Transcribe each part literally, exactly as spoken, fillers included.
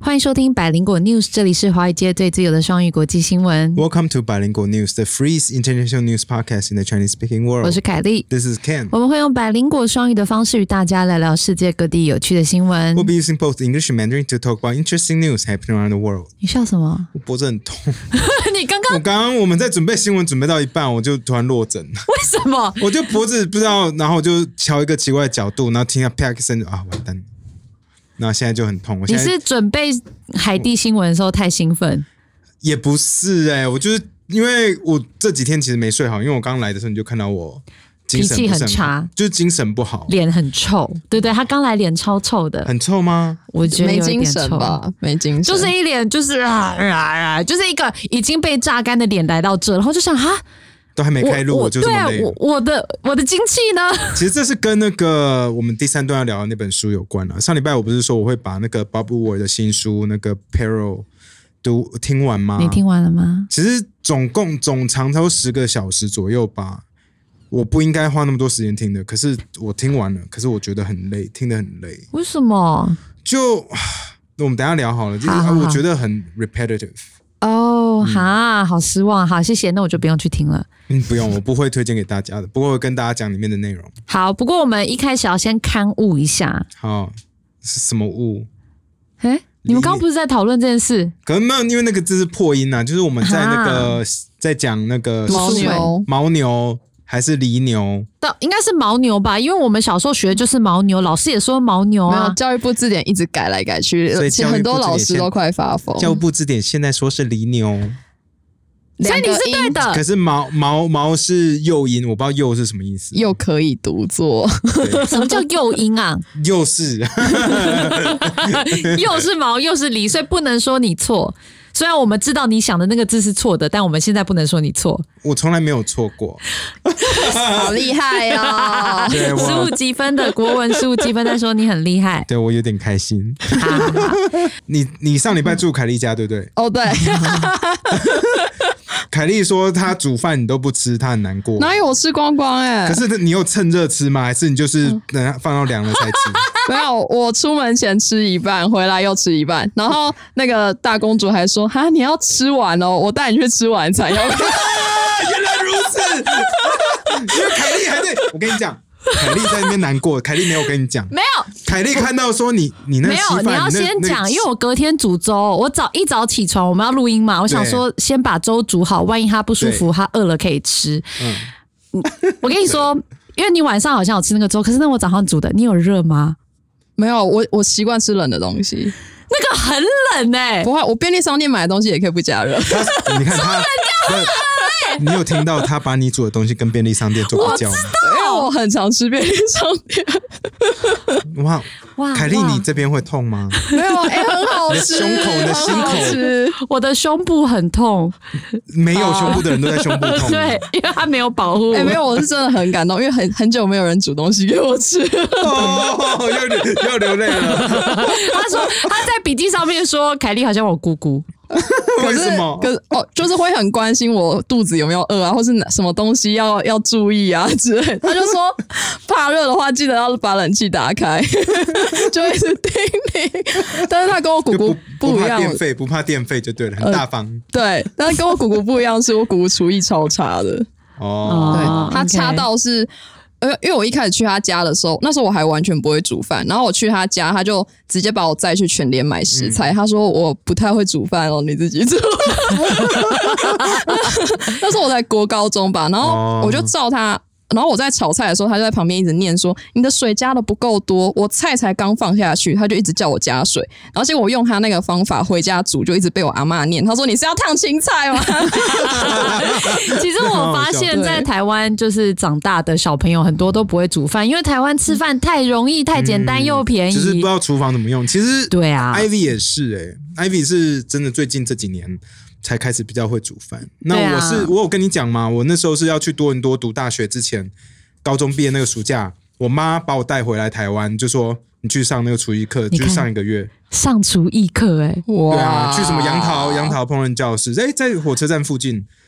欢迎收听百灵果 News， 这里是华语界最自由的双语国际新闻。 Welcome to 百灵果 News, the free international news podcast in the Chinese-speaking world. 我是凯莉 This is Ken. 我们会用百灵果双语的方式与大家聊聊世界各地有趣的新闻。 We'll be using both English and Mandarin to talk about interesting news happening around the world. 你笑什么？ 我脖子很痛。 你刚刚我刚刚我们在准备新闻准备到一半，我就突然落枕。 为什么？ 我就脖子不知道，然后我就瞧一个奇怪的角度，然后听到啪一声啊，完蛋！那现在就很痛。我现在你是准备海地新闻的时候太兴奋？ 也不是哎、欸，我就是因为我这几天其实没睡好，因为我刚来的时候你就看到我精神不是很好， 脾气很差， 就是精神不好， 脸很臭，对对，他刚来脸超臭的。 很臭吗？ 我觉得有没精一点臭神吧，没精神， 就是一脸就是啊啊啊，就是一个已经被榨干的脸来到这，然后就想哈。 都还没开录，我, 我就这么累了。 对啊，我我的我的精气呢？ 其实这是跟那个我们第三段要聊的那本书有关了。上礼拜我不是说我会把那个 Bob Woodward 的新书那个 Peril 读听完吗？ 你听完了吗？ 其实总共总长差不多十个小时左右吧。我不应该花那么多时间听的，可是我听完了，可是我觉得很累，听得很累。 为什么？ 就我们等一下聊好了，就是好好好我觉得很 repetitive。 哦，哈，好失望，好，谢谢，那我就不用去听了。 嗯，不用，我不会推荐给大家的，不过会跟大家讲里面的内容。 好，不过我们一开始要先勘误一下。 好，是什么误？ 哎，你们刚刚不是在讨论这件事？ 可能没有，因为那个字是破音啊，就是我们在那个、啊、在讲那个牦牛， 牦牛还是犁牛？ 到应该是牦牛吧，因为我们小时候学的就是牦牛，老师也说牦牛啊。 没有，教育部字典一直改来改去， 所以其实很多老师都快发疯。 教育部字典现在说是犁牛。 所以你是对的， 可是毛毛毛是幼音，我不知道幼是什么意思。 又可以读作， 什么叫幼音啊？ 又是， 又是毛又是梨，所以不能说你错。虽然我们知道你想的那个字是错的，但我们现在不能说你错。 我从来没有错过， 好厉害哦！ 十五积分的国文十五积分在说你很厉害， 对我有点开心。你你上礼拜住凯莉家对不对？ 哦，对。 凯莉说她煮饭你都不吃，她很难过。 哪有我吃光光哎、 欸？可是你有趁热吃吗？还是你就是等它放到凉了才吃？ 没有，我出门前吃一半，回来又吃一半。然后那个大公主还说：“哈，你要吃完哦，我带你去吃晚餐。”要原来如此，因为凯莉还在，我跟你讲。凯莉在那边难过，凯莉没有跟你讲， 没有。 凯莉看到说你你那没有，你要先讲，因为我隔天煮粥，我早一早起床，我们要录音嘛，我想说先把粥煮好，万一他不舒服，他饿了可以吃。嗯，我跟你说，因为你晚上好像有吃那个粥，可是那我早上煮的，你有热吗？ 没有，我我习惯吃冷的东西。 那个很冷哎、欸， 不会，我便利商店买的东西也可以不加热。 你看他，你有听到他把你煮的东西跟便利商店做比较吗？ 因为我很常吃便利商店。 哇哇，凯莉，你这边会痛吗？ 没有，哎、欸，很好吃。 你的胸口，你的心口， 我的胸部很痛。 没有胸部的人都在胸部痛。 对，因为他没有保护。 哎、欸，没有，我是真的很感动，因为很很久没有人煮东西给我吃。 哦，要流要流泪了。 他说他在笔记上面说，凯莉好像我姑姑。 为什么？ 可是哦，就是会很关心我肚子有没有饿啊，或是什么东西要要注意啊之类的。他就说，怕热的话，记得要把冷气打开，就一直叮你。但是他跟我姑姑不一样， 不怕电费，不怕电费就对了，很大方。 呃、对，但是跟我姑姑不一样，是我姑姑厨艺超差的。 哦， 对，他差到是。呃，因为我一开始去他家的时候，那时候我还完全不会煮饭，然后我去他家，他就直接把我载去全联买食材。嗯、他说我不太会煮饭哦，你自己煮。那时候我在国高中吧，然后我就照他。然后我在炒菜的时候，他就在旁边一直念说：“你的水加的不够多。”我菜才刚放下去，他就一直叫我加水。然后结果我用他那个方法回家煮，就一直被我阿嬷念。他说：“你是要烫青菜吗？” 其实我发现，在台湾就是长大的小朋友很多都不会煮饭，因为台湾吃饭太容易、太简单又便宜， 只、嗯就是不知道厨房怎么用。其实对啊 ，Ivy 也是哎、欸、，Ivy 是真的最近这几年才开始比较会煮饭。那我是、啊、我有跟你讲吗？我那时候是要去多伦多读大学之前，高中毕业那个暑假，我妈把我带回来台湾，就说你去上那个厨艺课，去上一个月。 上厨艺课哎， 哇！对啊，去什么杨桃杨桃烹饪教室？哎，在火车站附近。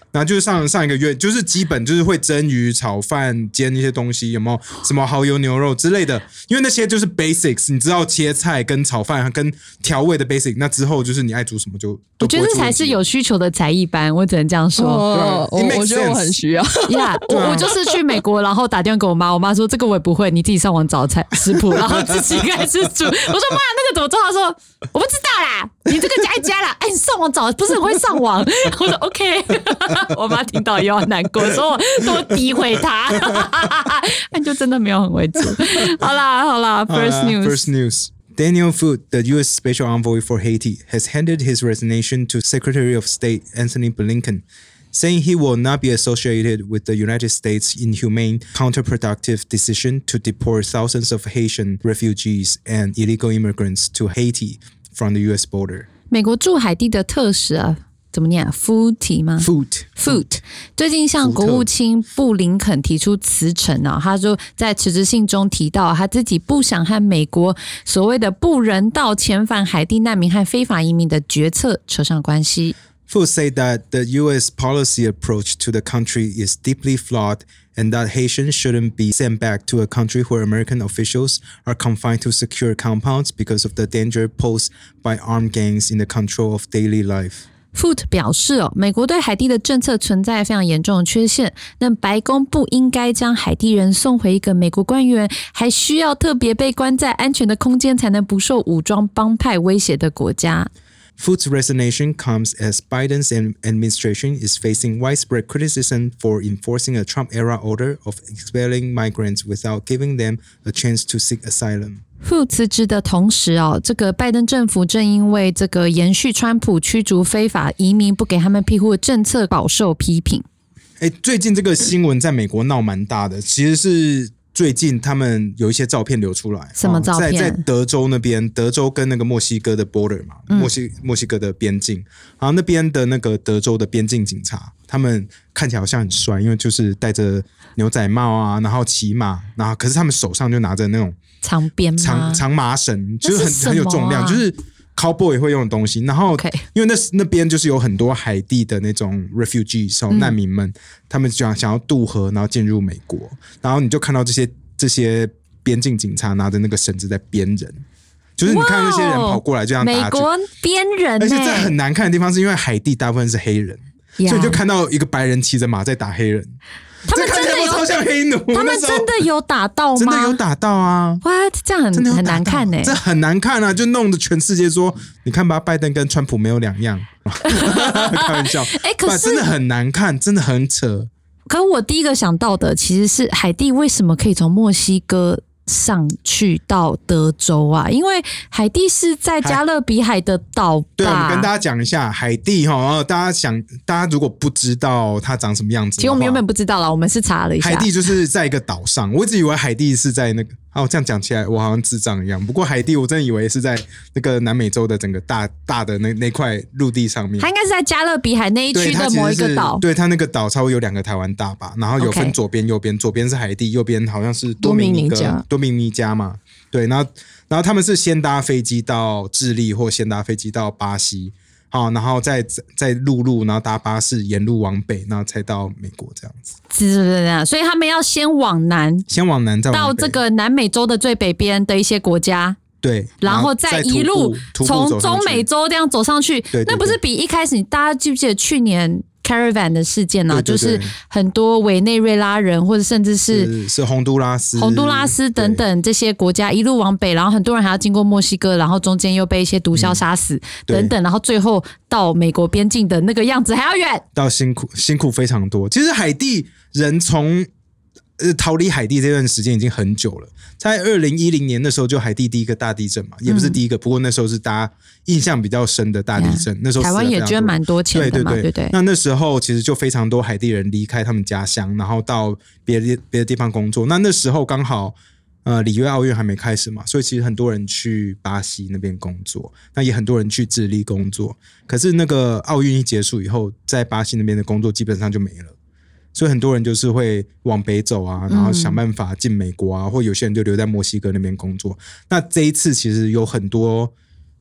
然后就是上上一个月就是基本就是会蒸鱼炒饭煎一些东西，有没有什么蚝油牛肉之类的，因为那些就是 basics， 你知道切菜跟炒饭跟调味的 basic， 那之后就是你爱煮什么就我觉得这才是有需求的才艺班，我只能这样说。 哦、我, 我觉得我很需要。 呀、yeah, 我, 我就是去美国，然后打电话给我妈，我妈说这个我也不会，你自己上网找菜食谱，然后自己开始煮。我说妈，那个怎么做？她说我不知道啦，你这个加一加啦。哎，你上网找不是很会上网？我说 OK。我妈听到又要难过，说我多诋毁她，那就真的没有很会煮。好啦好啦 ，First news. First news. Daniel Foot, the U S Special Envoy for Haiti, has handed his resignation to Secretary of State Anthony Blinken, saying he will not be associated with the United States' inhumane, counterproductive decision to deport thousands of Haitian refugees and illegal immigrants to Haiti from the U S border. 美国驻海地的特使啊。怎么念啊 ？Foot 吗 ？Foot Foot 最近向国务卿布林肯提出辞呈啊，他就在辞职信中提到，他自己不想和美国所谓的不人道遣返海地难民和非法移民的决策扯上关系。 Foot said that the U S policy approach to the country is deeply flawed and that Haitians shouldn't be sent back to a country where American officials are confined to secure compounds because of the danger posed by armed gangs in the control of daily life.Foot 表示哦，美国对海地的政策存在非常严重的缺陷，那白宫不应该将海地人送回一个美国官员还需要特别被关在安全的空间才能不受武装帮派威胁的国家。 Foot's resignation comes as Biden's administration is facing widespread criticism for enforcing a Trump-era order of expelling migrants without giving them a chance to seek asylum. Foot 辞职的同时哦，这个拜登政府正因为这个延续川普驱逐非法移民、不给他们庇护的政策饱受批评。 哎，最近这个新闻在美国闹蛮大的，其实是最近他们有一些照片流出来。 什么照片？ 哦、在在德州那边，德州跟那个墨西哥的 border 嘛，嗯、墨西墨西哥的边境，然后那边的那个德州的边境警察，他们看起来好像很帅，因为就是戴着牛仔帽啊，然后骑马，然后可是他们手上就拿着那种。 长鞭吗？ 长长麻绳，就是很、 啊、 很有重量，就是 cowboy 会用的东西。然后， okay. 因为那那边就是有很多海地的那种 refugees、哦、难民们，嗯、他们想想要渡河，然后进入美国，然后你就看到这些这些边境警察拿着那个绳子在鞭人，就是你看那些人跑过来就这样打。 美国鞭人、欸， 而且这很难看的地方是因为海地大部分是黑人， yeah. 所以就看到一个白人骑着马在打黑人。 他们真的有超像黑奴， 他们真的有打到吗？ 真的有打到啊 ！What 这样很很难看呢、欸， 这很难看啊！就弄得全世界说，你看吧，拜登跟川普没有两样。开玩笑， 哎、欸，可是真的很难看，真的很扯。 可我第一个想到的其实是海地为什么可以从墨西哥上去到德州啊？因为海地是在加勒比海的岛吧？ 对，我们跟大家讲一下海地哈，大家想，大家如果不知道它长什么样子， 其实我们原本不知道啦，我们是查了一下， 海地就是在一个岛上，我一直以为海地是在那个。哦，这样讲起来我好像智障一样。不过海地我真的以为是在那个南美洲的整个大大的那那块陆地上面。 它应该是在加勒比海那一区的某一个岛。 对，它那个岛差不多有两个台湾大吧，然后有分左边、右边，左边是海地，右边好像是多米尼加，多米尼加嘛。对，然后然后他们是先搭飞机到智利，或先搭飞机到巴西。好，然后再再陆路，然后搭巴士沿路往北，然后才到美国这样子。 是是是，所以他们要先往南， 先往南，再到这个南美洲的最北边的一些国家。 对， 然后再一路从中美洲这样走上去。 对对对， 那不是比一开始大家记不记得去年 Caravan 的事件呢、啊？就是很多委内瑞拉人或者甚至是是, 是洪都拉斯、 洪都拉斯等等这些国家一路往北，然后很多人还要经过墨西哥，然后中间又被一些毒枭杀死、嗯、等等，然后最后到美国边境的那个样子还要远， 到辛苦辛苦非常多。其实海地人从呃逃离海地这段时间已经很久了，在二零一零年那时候就海地第一个大地震嘛，也不是第一个、嗯、不过那时候是大家印象比较深的大地震、yeah, 那时候台湾也捐蛮多钱的嘛，对对 对, 对。 那那时候其实就非常多海地人离开他们家乡，然后到别的别的地方工作。那那时候刚好呃里约奥运还没开始嘛，所以其实很多人去巴西那边工作，那也很多人去智利工作。可是那个奥运一结束以后，在巴西那边的工作基本上就没了。所以很多人就是会往北走啊，然后想办法进美国啊、嗯、或有些人就留在墨西哥那边工作。那这一次其实有很多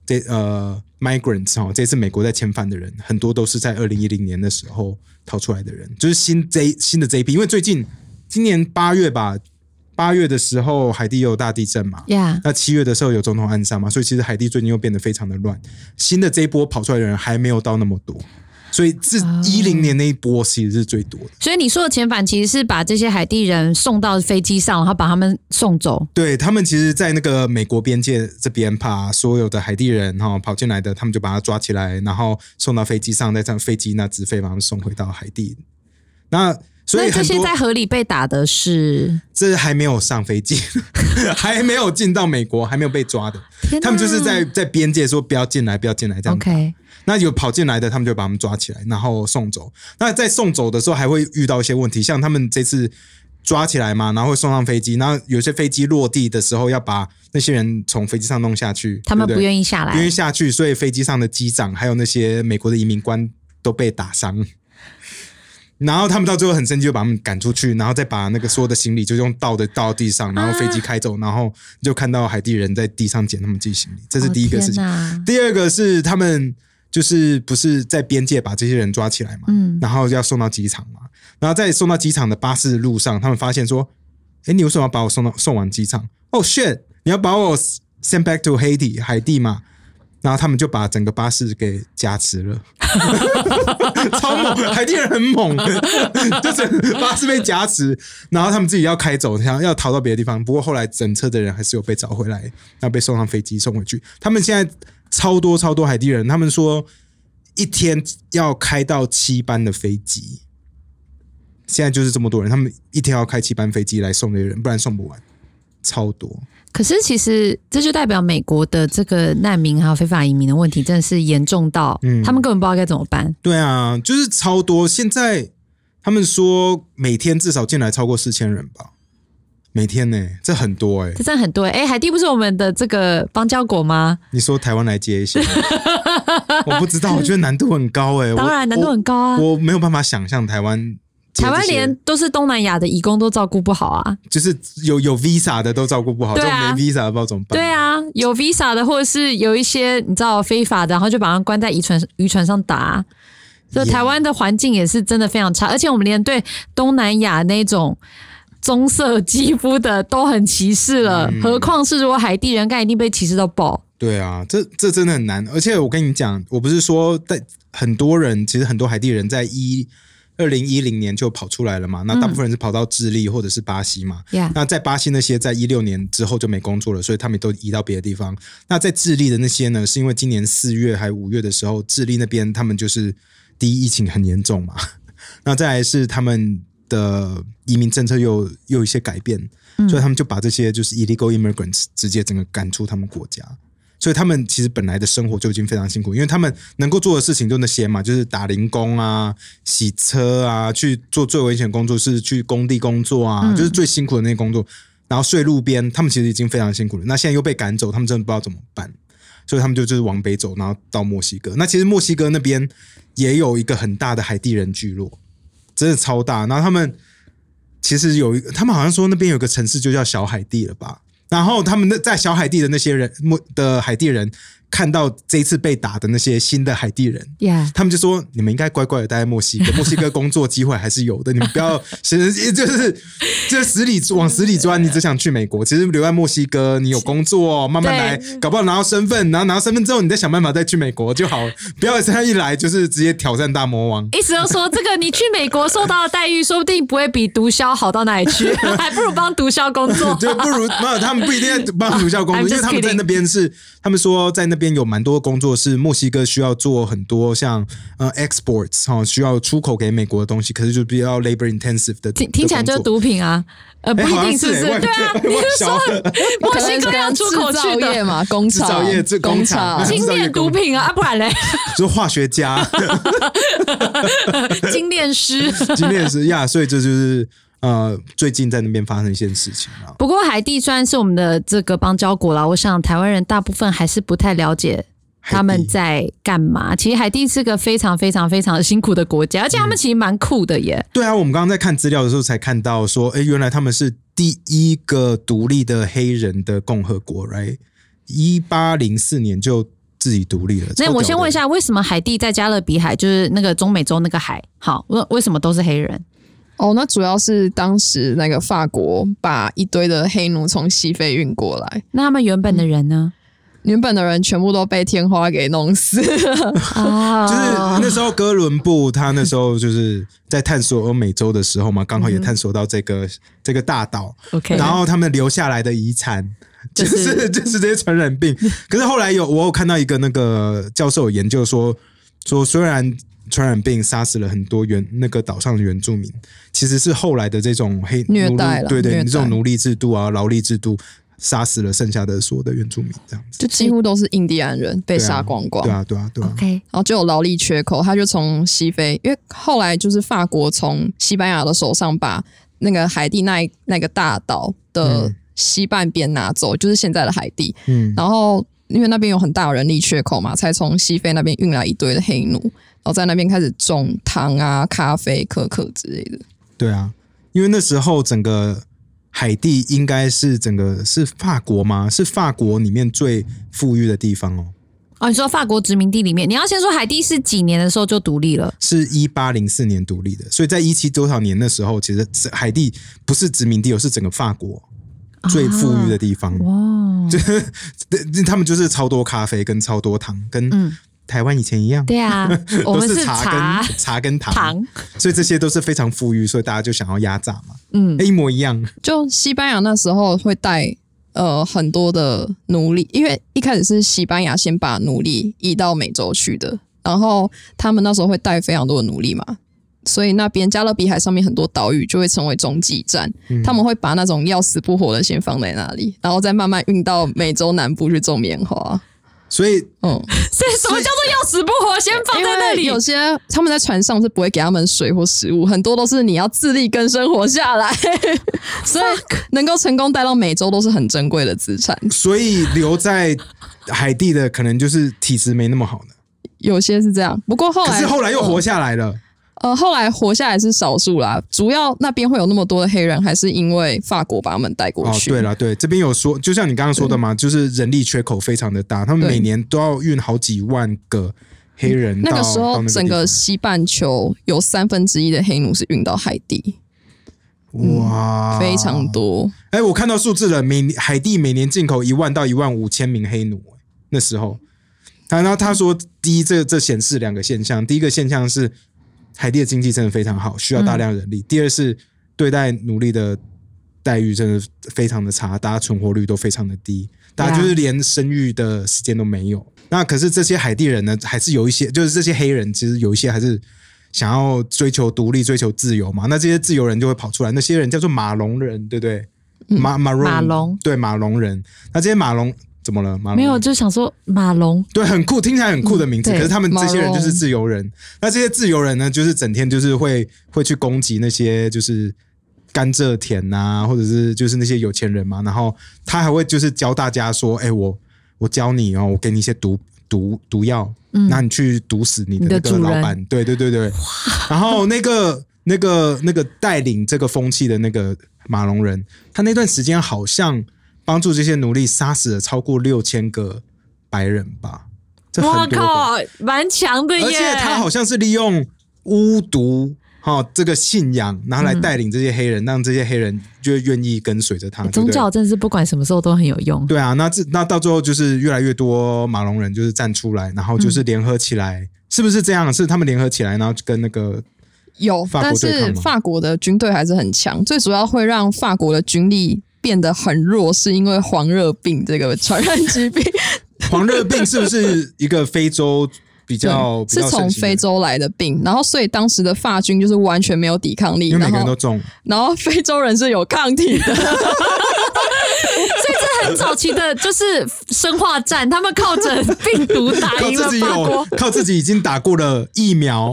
这呃 migrants 哦，这次美国在遣返的人很多都是在二零一零年的时候逃出来的人，就是新这新的这一批，因为最近今年八月吧。八月的时候，海地有大地震嘛？ Yeah. 那七月的时候有总统暗杀嘛？所以其实海地最近又变得非常的乱。新的这一波跑出来的人还没有到那么多，所以自一零年那一波其实是最多的。Oh. 所以你说的遣返其实是把这些海地人送到飞机上，然后把他们送走。 对，他们其实，在那个美国边界这边，把所有的海地人哈跑进来的，他们就把他抓起来，然后送到飞机上，再让飞机那直飞把他们送回到海地。那所以那这些在河里被打的是， 这还没有上飞机，还没有进到美国，还没有被抓的。他们就是在在边界说不要进来，不要进来这样。 OK， 那有跑进来的，他们就把他们抓起来，然后送走。那在送走的时候，还会遇到一些问题，像他们这次抓起来嘛，然后会送上飞机，然后有些飞机落地的时候要把那些人从飞机上弄下去， 他们对不对？ 不愿意下来， 不愿意下去，所以飞机上的机长还有那些美国的移民官都被打伤。然后他们到最后很生气，就把他们赶出去，然后再把那个所有的行李就用倒的倒到地上，然后飞机开走，然后就看到海地人在地上捡他们自己行李，这是第一个事情。 哦、 第二个是他们就是不是在边界把这些人抓起来嘛，嗯，然后要送到机场嘛，然后在送到机场的巴士路上，他们发现说，哎，你为什么要把我送到送往机场？哦 shit， 你要把我 send back to Haiti 海地嘛？然后他们就把整个巴士给加持了，超猛！海地人很猛，就是巴士被加持，然后他们自己要开走，想要逃到别的地方。不过后来整车的人还是有被找回来，要被送上飞机送回去。他们现在超多超多海地人，他们说一天要开到七班的飞机，现在就是这么多人，他们一天要开七班飞机来送这些人，不然送不完，超多。 可是其实这就代表美国的这个难民还有非法移民的问题真的是严重到、嗯、他们根本不知道该怎么办。 对啊，就是超多。现在他们说每天至少进来超过四千人吧，每天呢、欸，这很多哎、欸， 这真的很多哎、欸。海地不是我们的这个邦交国吗？ 你说台湾来接一些，我不知道，我觉得难度很高哎、欸。 当然难度很高啊， 我, 我没有办法想象台湾。 台湾连都是东南亚的移工都照顾不好啊， 就是有有 visa 的都照顾不好， 对啊， 就没 visa 的不知道怎么办。 对啊，有 visa 的或者是有一些你知道非法的，然后就把他们关在渔船渔船上打。所以台湾的环境也是真的非常差，而且我们连对东南亚那种棕色肌肤的都很歧视了，嗯、何况是如果海地人，该一定被歧视到爆。 对啊，这这真的很难。而且我跟你讲，我不是说在很多人，其实很多海地人在一。二零一零年就跑出来了嘛，那大部分人是跑到智利或者是巴西嘛、 嗯、 那在巴西那些在一六年之后就没工作了，所以他们都移到别的地方。那在智利的那些呢，是因为今年四月还五月的时候，智利那边他们就是第一疫情很严重嘛，那再来是他们的移民政策又又有一些改变、嗯、所以他们就把这些就是 illegal immigrants 直接整个赶出他们国家。所以他们其实本来的生活就已经非常辛苦，因为他们能够做的事情就那些嘛，就是打零工啊、洗车啊，去做最危险的工作是去工地工作啊、嗯，就是最辛苦的那些工作。然后睡路边，他们其实已经非常辛苦了。那现在又被赶走，他们真的不知道怎么办，所以他们就就是往北走，然后到墨西哥。那其实墨西哥那边也有一个很大的海地人聚落，真的超大。然后他们其实有一个，他们好像说那边有个城市就叫小海地了吧。然后他们在小海地的那些人的海地人看到这一次被打的那些新的海地人、 yeah. 他们就说你们应该乖乖的待在墨西哥，墨西哥工作机会还是有的，你们不要就是就是就是死里往死里钻，你只想去美国，其实留在墨西哥你有工作慢慢来，搞不好拿到身份，然后拿到身份之后你再想办法再去美国就好了，不要现在一来就是直接挑战大魔王。 意思就是说这个你去美国受到的待遇说不定不会比毒枭好到哪里去，还不如帮毒枭工作就不如没有，他们不一定要帮毒枭工作因为他们在那边是他们说在那边有蛮多工作是墨西哥需要做很多像呃 exports、哦、需要出口给美国的东西，可是就比较 labor intensive 的， 听听起来就是毒品啊，呃不一定是不是？ 欸、 对啊，你是说墨西哥要出口去的嘛？工厂、 制造业、这工厂、 精炼毒品啊，啊不然嘞？ 就化学家、 精炼师、 精炼师呀，所以这就是呃，最近在那边发生一件事情啊。 不过海地虽然是我们的这个邦交国啦，我想台湾人大部分还是不太了解他们在干嘛。其实海地是个非常非常非常辛苦的国家，而且他们其实蛮酷的耶、嗯、 对啊，我们刚刚在看资料的时候才看到说，哎，原来他们是第一个独立的黑人的共和国 right 一八零四年就自己独立了。 那我先问一下，为什么海地在加勒比海，就是那个中美洲那个海，好，为什么都是黑人？ 哦，那主要是当时那个法国把一堆的黑奴从西非运过来。 那他们原本的人呢？ 原本的人全部都被天花给弄死啊！ 就是那时候哥伦布他那时候就是在探索欧美洲的时候嘛，刚好也探索到这个、嗯、这个大岛， okay. 然后他们留下来的遗产就是、就是、就是这些传染病。可是后来有我有看到一个那个教授有研究说说虽然传染病杀死了很多原那个岛上的原住民，其实是后来的这种黑虐待了， 对对，这种奴隶制度啊、劳力制度。杀死了剩下的所有的原住民，这样子就几乎都是印第安人被杀光光。 对啊，对啊，对啊。 OK， 然后就有劳力缺口，他就从西非，因为后来就是法国从西班牙的手上把那个海地那那个大岛的西半边拿走，嗯、就是现在的海地。嗯，然后因为那边有很大的人力缺口嘛，才从西非那边运来一堆的黑奴，然后在那边开始种糖啊、咖啡、可可之类的。 对啊，因为那时候整个。海地应该是整个是法国吗？是法国里面最富裕的地方哦。 哦，你说法国殖民地里面，你要先说海地是几年的时候就独立了？ 是一八零四年独立的，所以在一七多少年的时候，其实海地不是殖民地，而是整个法国最富裕的地方。哇、啊！就是他们就是超多咖啡跟超多糖跟。嗯台湾以前一样， 对啊，我们是茶跟茶跟糖， 糖， 所以这些都是非常富裕，所以大家就想要压榨嘛，嗯，一模一样。 就西班牙那时候会带呃很多的奴隶，因为一开始是西班牙先把奴隶移到美洲去的，然后他们那时候会带非常多的奴隶嘛，所以那边加勒比海上面很多岛屿就会成为中继站，嗯、他们会把那种要死不活的先放在那里，然后再慢慢运到美洲南部去种棉花。 所以， 嗯， 所以什么叫做要死不活？先放在那里。 有些他们在船上是不会给他们水或食物，很多都是你要自力更生活下来，所以能够成功带到美洲都是很珍贵的资产。 所以留在海地的可能就是体质没那么好的， 有些是这样。不过后来， 可是后来又活下来了。 呃，后来活下来是少数啦，主要那边会有那么多的黑人，还是因为法国把他们带过去。 哦，对啦，对，这边有说，就像你刚刚说的嘛，就是人力缺口非常的大，他们每年都要运好几万个黑人到。 那个时候，整个西半球有三分之一的黑奴是运到海地。 哇、 嗯，非常多！ 哎，我看到数字了，每海地每年进口一万到一万五千名黑奴。那时候，然后他说，第一，这这显示两个现象，第一个现象是。海地的经济真的非常好，需要大量人力。嗯、第二是对待奴隶的待遇真的非常的差，大家存活率都非常的低，大家就是连生育的时间都没有。那可是这些海地人呢，还是有一些，就是这些黑人，其实有一些还是想要追求独立、追求自由嘛。那这些自由人就会跑出来，那些人叫做马龙人，对不对？ 嗯、 马马马龙， 对马龙人。那这些马龙。怎么了？马龙没有，就想说马龙， 对，很酷，听起来很酷的名字。嗯、可是他们这些人就是自由人。那这些自由人呢，就是整天就是会会去攻击那些就是甘蔗田啊，或者是就是那些有钱人嘛。然后他还会就是教大家说：“哎、欸，我我教你哦，我给你一些毒毒毒药，嗯，那你去毒死你的那个老板。”对对对对。然后那个那个那个带领这个风气的那个马龙人，他那段时间好像。帮助这些奴隶杀死了超过六千个白人吧，这很多个， 哇靠，蛮强的耶！ 而且他好像是利用巫毒哈、哦、这个信仰，然后来带领这些黑人，嗯、让这些黑人就愿意跟随着他。 欸、宗教真是不管什么时候都很有用。 对啊，那这那到最后就是越来越多马龙人就是站出来，然后就是联合起来，嗯、是不是这样？是他们联合起来，然后跟那个有，但是法国的军队还是很强，最主要会让法国的军力。变得很弱，是因为黄热病这个传染疾病。 黄热病是不是一个非洲比较？比较是从非洲来的病，然后所以当时的法军就是完全没有抵抗力， 因为每个人都中， 然后非洲人是有抗体的。 所以这很早期的，就是生化战，他们靠着病毒打赢了法国， 靠自己已经打过了疫苗。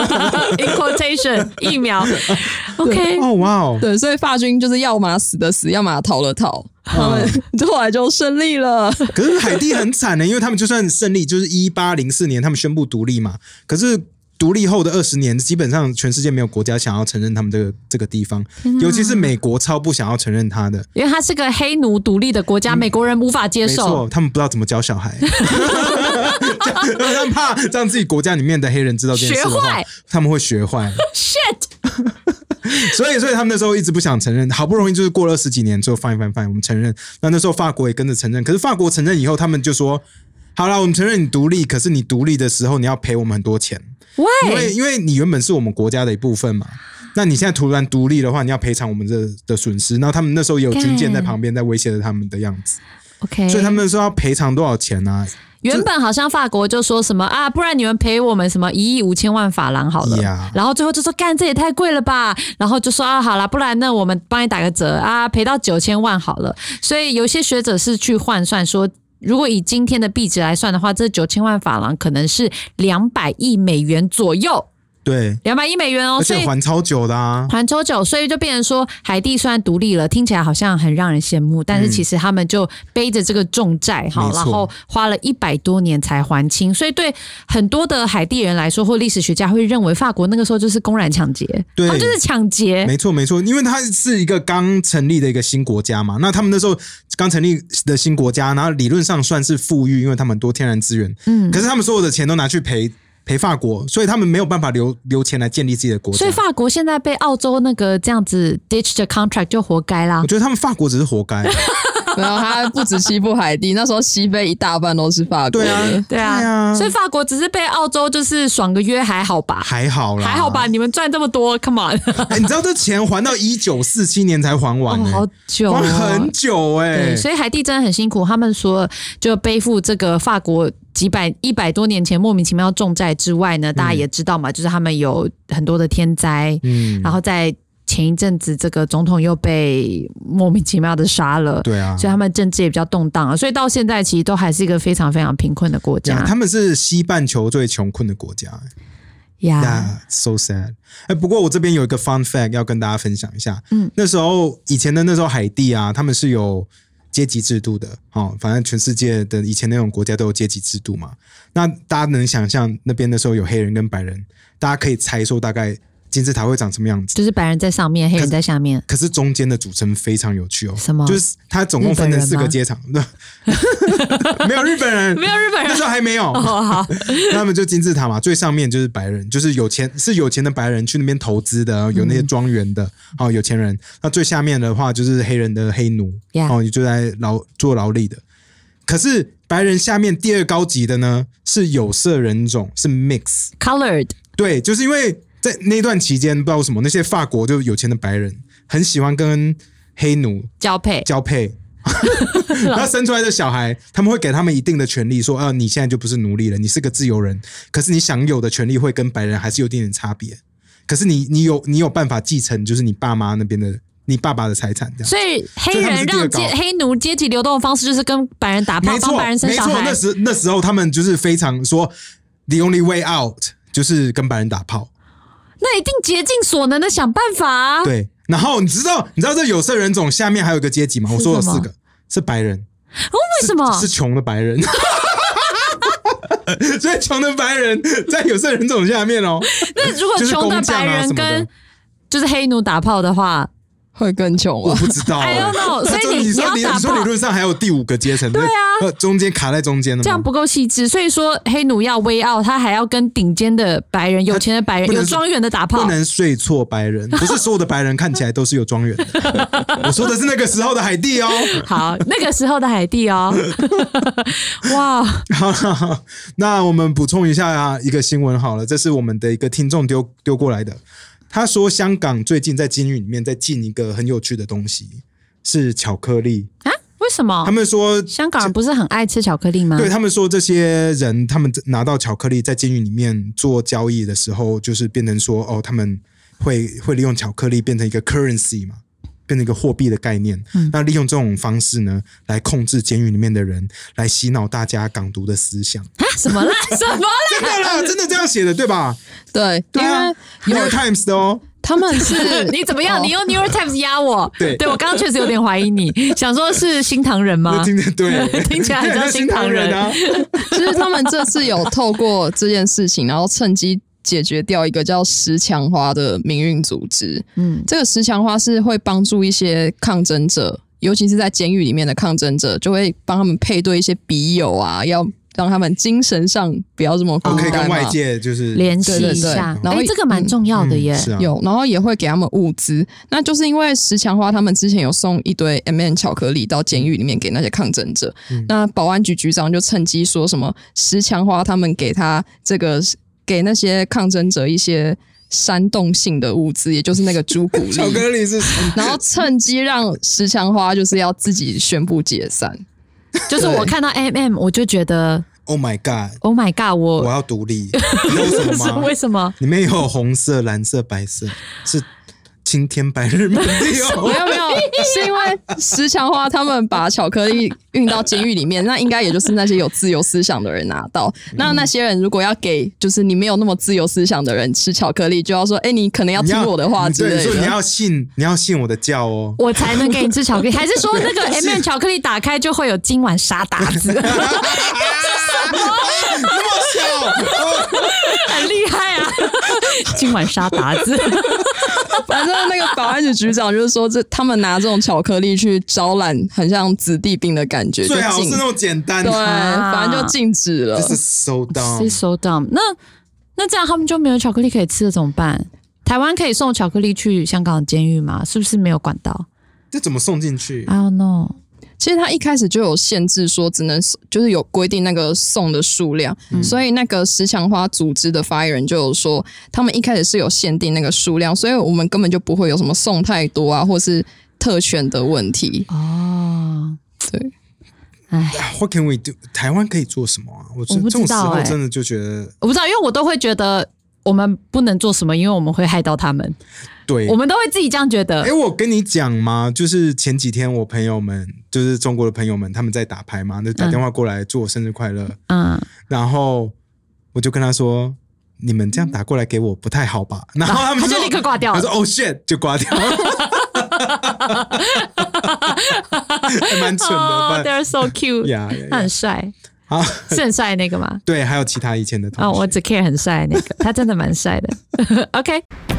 In quotation， 疫苗。OK， 哦哇哦， 对，所以法军就是要么死的死，要么逃的逃，他们后来就胜利了。 可是海地很惨的，因为他们就算胜利，就是一八零四年他们宣布独立嘛，可是。独立后的二十年，基本上全世界没有国家想要承认他们这个这个地方，尤其是美国超不想要承认它的， 因为它是个黑奴独立的国家，嗯、美国人无法接受。 没错，他们不知道怎么教小孩。 他们怕让自己国家里面的黑人知道这件事的话，他们会学坏。 Shit 所以，所以他们那时候一直不想承认，好不容易就是过了十几年之后，fine fine fine，我们承认。那那时候法国也跟着承认，可是法国承认以后，他们就说，好啦，我们承认你独立，可是你独立的时候你要赔我们很多钱。 Why？ 因为因为你原本是我们国家的一部分嘛。那你现在突然独立的话，你要赔偿我们这的损失。然后他们那时候也有军舰在旁边在威胁着他们的样子。 OK， 所以他们说要赔偿多少钱啊？ 原本好像法国就说什么啊，不然你们赔我们什么一亿五千万法郎好了， yeah. 然后最后就说干这也太贵了吧，然后就说啊好啦，不然那我们帮你打个折啊，赔到九千万好了。所以有些学者是去换算说，如果以今天的币值来算的话，这九千万法郎可能是两百亿美元左右。 对， 两百亿美元哦， 而且还超久的啊， 还超久，所以就变成说，海地虽然独立了，听起来好像很让人羡慕，但是其实他们就背着这个重债哈、嗯，然后花了一百多年才还清，所以对很多的海地人来说，或历史学家会认为法国那个时候就是公然抢劫， 对， 他们就是抢劫， 没错没错，因为它是一个刚成立的一个新国家嘛，那他们那时候刚成立的新国家，然后理论上算是富裕，因为他们很多天然资源，嗯，可是他们所有的钱都拿去赔。赔法国，所以他们没有办法留留钱来建立自己的国家。 所以法国现在被澳洲那个这样子 ditch the contract 就活该啦。 我觉得他们法国只是活该。 没有，他不止欺负海地，那时候西非一大半都是法国的。 对啊， 对啊，对啊，所以法国只是被澳洲就是爽个约还好吧？ 还好啦， 还好吧？你们赚这么多 ，come on！ 欸、你知道这钱还到一九四七年才还完、欸， 哦，好久、哦， 还很久哎、欸。 对，所以海地真的很辛苦，他们说就背负这个法国几百一百多年前莫名其妙重债之外呢，大家也知道嘛，嗯、就是他们有很多的天灾，嗯，然后在。前一阵子，这个总统又被莫名其妙的杀了， 对啊， 所以他们政治也比较动荡啊，所以到现在其实都还是一个非常非常贫困的国家。 他们是西半球最穷困的国家呀、 yeah, ，so sad。哎，不过我这边有一个 fun fact 要跟大家分享一下，嗯，那时候以前的那时候海地啊，他们是有阶级制度的，哦，反正全世界的以前那种国家都有阶级制度嘛。那大家能想象那边的时候有黑人跟白人，大家可以猜说大概。金字塔会长什么样子？ 就是白人在上面，黑人在下面。 可是中间的组成非常有趣哦。 什么？ 就是它总共分成四个阶层。没有日本人， 没有日本人， 那时候还没有。 哦、好， 那他们就金字塔嘛，最上面就是白人，就是有钱是有钱的白人去那边投资的，有那些庄园的，哦，有钱人。那最下面的话就是黑人的黑奴， yeah. 哦，就在劳做劳力的。可是白人下面第二高级的呢是有色人种，是 mix colored。 对，就是因为。在那段期间，不知道为什么那些法国就有钱的白人很喜欢跟黑奴交配， 交配，然后生出来的小孩，他们会给他们一定的权利，说啊，你现在就不是奴隶了，你是个自由人。可是你享有的权利会跟白人还是有点点差别。可是你你有你有办法继承，就是你爸妈那边的你爸爸的财产这样。 所以黑人让黑奴阶级流动的方式就是跟白人打炮，帮白人生小孩。 没错，那时那时候他们就是非常说 ，the only way out 就是跟白人打炮。 那一定竭尽所能的想办法啊！ 对，然后你知道，你知道这有色人种下面还有一个阶级吗？我说了四个，是白人。 哦，为什么？ 是穷的白人。所以穷的白人在有色人种下面哦。 那如果穷的白人跟就是黑奴打炮的话， 会更穷啊？ 我不知道、欸。 I don't know。所以你你说你你说理论上还有第五个阶层， 对啊， 中间卡在中间的， 这样不够细致。所以说黑奴要way out，他还要跟顶尖的白人、有钱的白人、有庄园的打炮， 不能睡错白人。不是所有的白人看起来都是有庄园的。我说的是那个时候的海地哦。 好，那个时候的海地哦。哇， 好，那我们补充一下一个新闻好了，这是我们的一个听众丢丢过来的。他说香港最近在监狱里面在禁一个很有趣的东西，是巧克力啊？为什么？ 他们说香港人不是很爱吃巧克力吗？ 对，他们说这些人他们拿到巧克力在监狱里面做交易的时候，就是变成说哦，他们会会利用巧克力变成一个 currency 嘛，变成一个货币的概念、嗯、那利用这种方式呢来控制监狱里面的人，来洗脑大家港独的思想啊？什么啦什么啦真的啦，真的这样写的对吧？ 对， 对啊，因为 New York Times 的哦， 他们是你怎么样、哦、你用 New York Times 压我？ 对， 对我刚刚确实有点怀疑你，想说是新唐人吗？ 听对， 听起来很像新唐人啊。 就是他们这次有透过这件事情，然后趁机解决掉一个叫十强花的民运组织。嗯，这个十强花是会帮助一些抗争者，尤其是在监狱里面的抗争者，就会帮他们配对一些笔友啊，要让他们精神上不要这么孤单嘛， 可以跟外界就是联系一下。哎、欸，这个蛮重要的耶、 嗯嗯啊。 有，然后也会给他们物资。那就是因为石强花他们之前有送一堆 M and M 巧克力到监狱里面给那些抗争者，嗯、那保安局局长就趁机说什么石强花他们给他这个给那些抗争者一些煽动性的物资，也就是那个朱古力巧克力是， 然后趁机让石强花就是要自己宣布解散。 就是我看到 M and M 我就觉得 Oh my God Oh my God 我我要独立，你知道为什么吗？ 为什么？ 里面有红色蓝色白色，是青天白日满地哦。 没有没有，是因为石强花他们把巧克力运到监狱里面，那应该也就是那些有自由思想的人拿到。那那些人如果要给就是你没有那么自由思想的人吃巧克力，就要说哎、欸，你可能要听我的话之类的。 对，你要信你要信我的教哦， 我才能给你吃巧克力。还是说那个 M and M 巧克力打开就会有今晚杀达子？ 那么小， 很厉害啊！今晚杀达子。 反正那个保安局局长就是说，这他们拿这种巧克力去招揽，很像子弟兵的感觉， 最好是那种简单， 对，反正就禁止了。 这是 so dumb， 是 so dumb。那那这样他们就没有巧克力可以吃了，怎么办？台湾可以送巧克力去香港的监狱吗？是不是没有管道？ 这怎么送进去 ？I don't know。 其实他一开始就有限制，说只能就是有规定那个送的数量，嗯、所以那个石强花组织的发言人就有说，他们一开始是有限定那个数量，所以我们根本就不会有什么送太多啊，或是特权的问题。 哦， 对， 哎 ，What can we do？ 台湾可以做什么啊？我我不知道、欸、 这种时候真的就觉得我不知道，因为我都会觉得我们不能做什么，因为我们会害到他们。 对， 我们都会自己这样觉得。 哎、欸，我跟你讲嘛，就是前几天我朋友们，就是中国的朋友们，他们在打牌嘛，就打电话过来祝我生日快乐。嗯，然后我就跟他说：“你们这样打过来给我不太好吧？”然后他们他就立刻挂掉了。 他说 ：“Oh shit！” 就挂掉了。还蛮蠢的。 Oh, they're so cute. yeah, yeah, yeah. 他很帅。 好， 是很帅那个吗？ 对，还有其他以前的同学。 哦，我只 care 很帅那个，他真的蛮帅的。OK。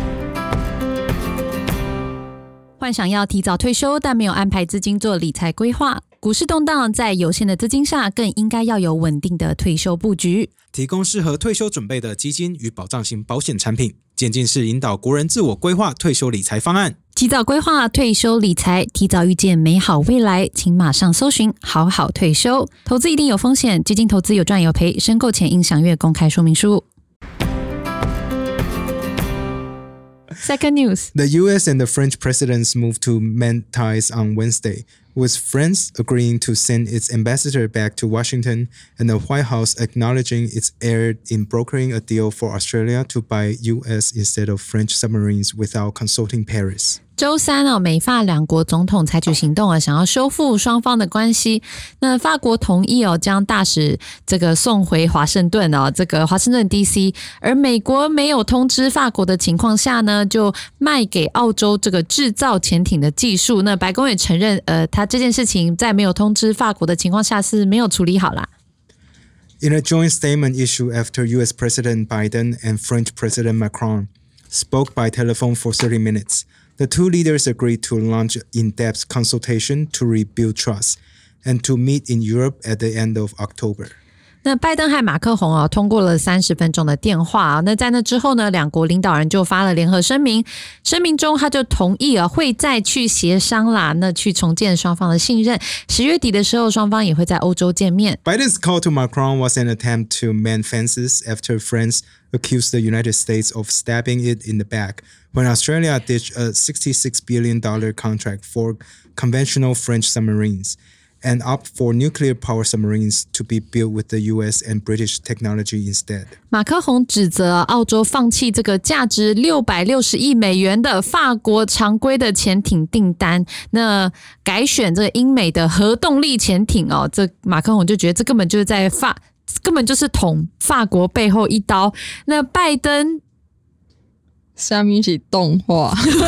幻想要提早退休，但没有安排资金做理财规划。股市动荡，在有限的资金下，更应该要有稳定的退休布局。 提供适合退休准备的基金与保障型保险产品，渐进式引导国人自我规划退休理财方案。 提早规划退休理财，提早预见美好未来，请马上搜寻好好退休。投资一定有风险，基金投资有赚有赔，申购前应详阅公开说明书。Second news. The U S and the French presidents moved to mend ties on Wednesday, with France agreeing to send its ambassador back to Washington and the White House acknowledging its error in brokering a deal for Australia to buy U S instead of French submarines without consulting Paris. 周三哦，美法两国总统采取行动啊，想要修复双方的关系。那法国同意哦，将大使这个送回华盛顿哦，这个华盛顿 D C， 而美国没有通知法国的情况下呢，就卖给澳洲这个制造潜艇的技术。那白宫也承认，呃，他这件事情在没有通知法国的情况下是没有处理好啦。 In a joint statement issued after U S President Biden and French President Macron spoke by telephone for thirty minutes,The two leaders agreed to launch in-depth consultation to rebuild trust and to meet in Europe at the end of October. 那拜登和马克宏啊通过了三十分钟的电话啊，那在那之后呢，两国领导人就发了联合声明，声明中他就同意啊会再去协商啦，那去重建双方的信任。十月底的时候，双方也会在欧洲见面。 Biden's call to Macron was an attempt to mend fences after France accused the United States of stabbing it in the back.When Australia ditched a sixty-six billion dollars contract for conventional French submarines and opted for nuclear power submarines to be built with the U S and British technology instead. 马克宏指责澳洲放弃这个价值六百六十亿美元的法国常规的潜艇订单，那改选这个英美的核动力潜艇哦，这马克宏就觉得这根本就是在法，根本就是捅法国背后一刀。那拜登。 下面是动画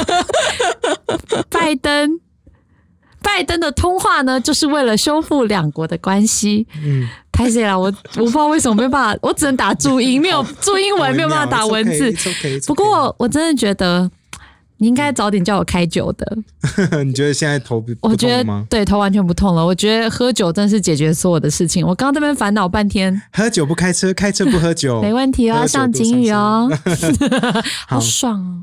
拜登拜登的通话呢，就是为了修复两国的关系。嗯，拍谁啦？我我不知道为什么没办法，我只能打注音，没有注英文，没有办法打文字。 Okay, okay, 不过我真的觉得你应该早点叫我开酒的。 你觉得现在头不我觉得痛了吗？ 对，头完全不痛了。我觉得喝酒真是解决所有的事情。我刚刚在那边烦恼半天， 喝酒不开车，开车不喝酒， 没问题哦，要上警语哦，好爽哦。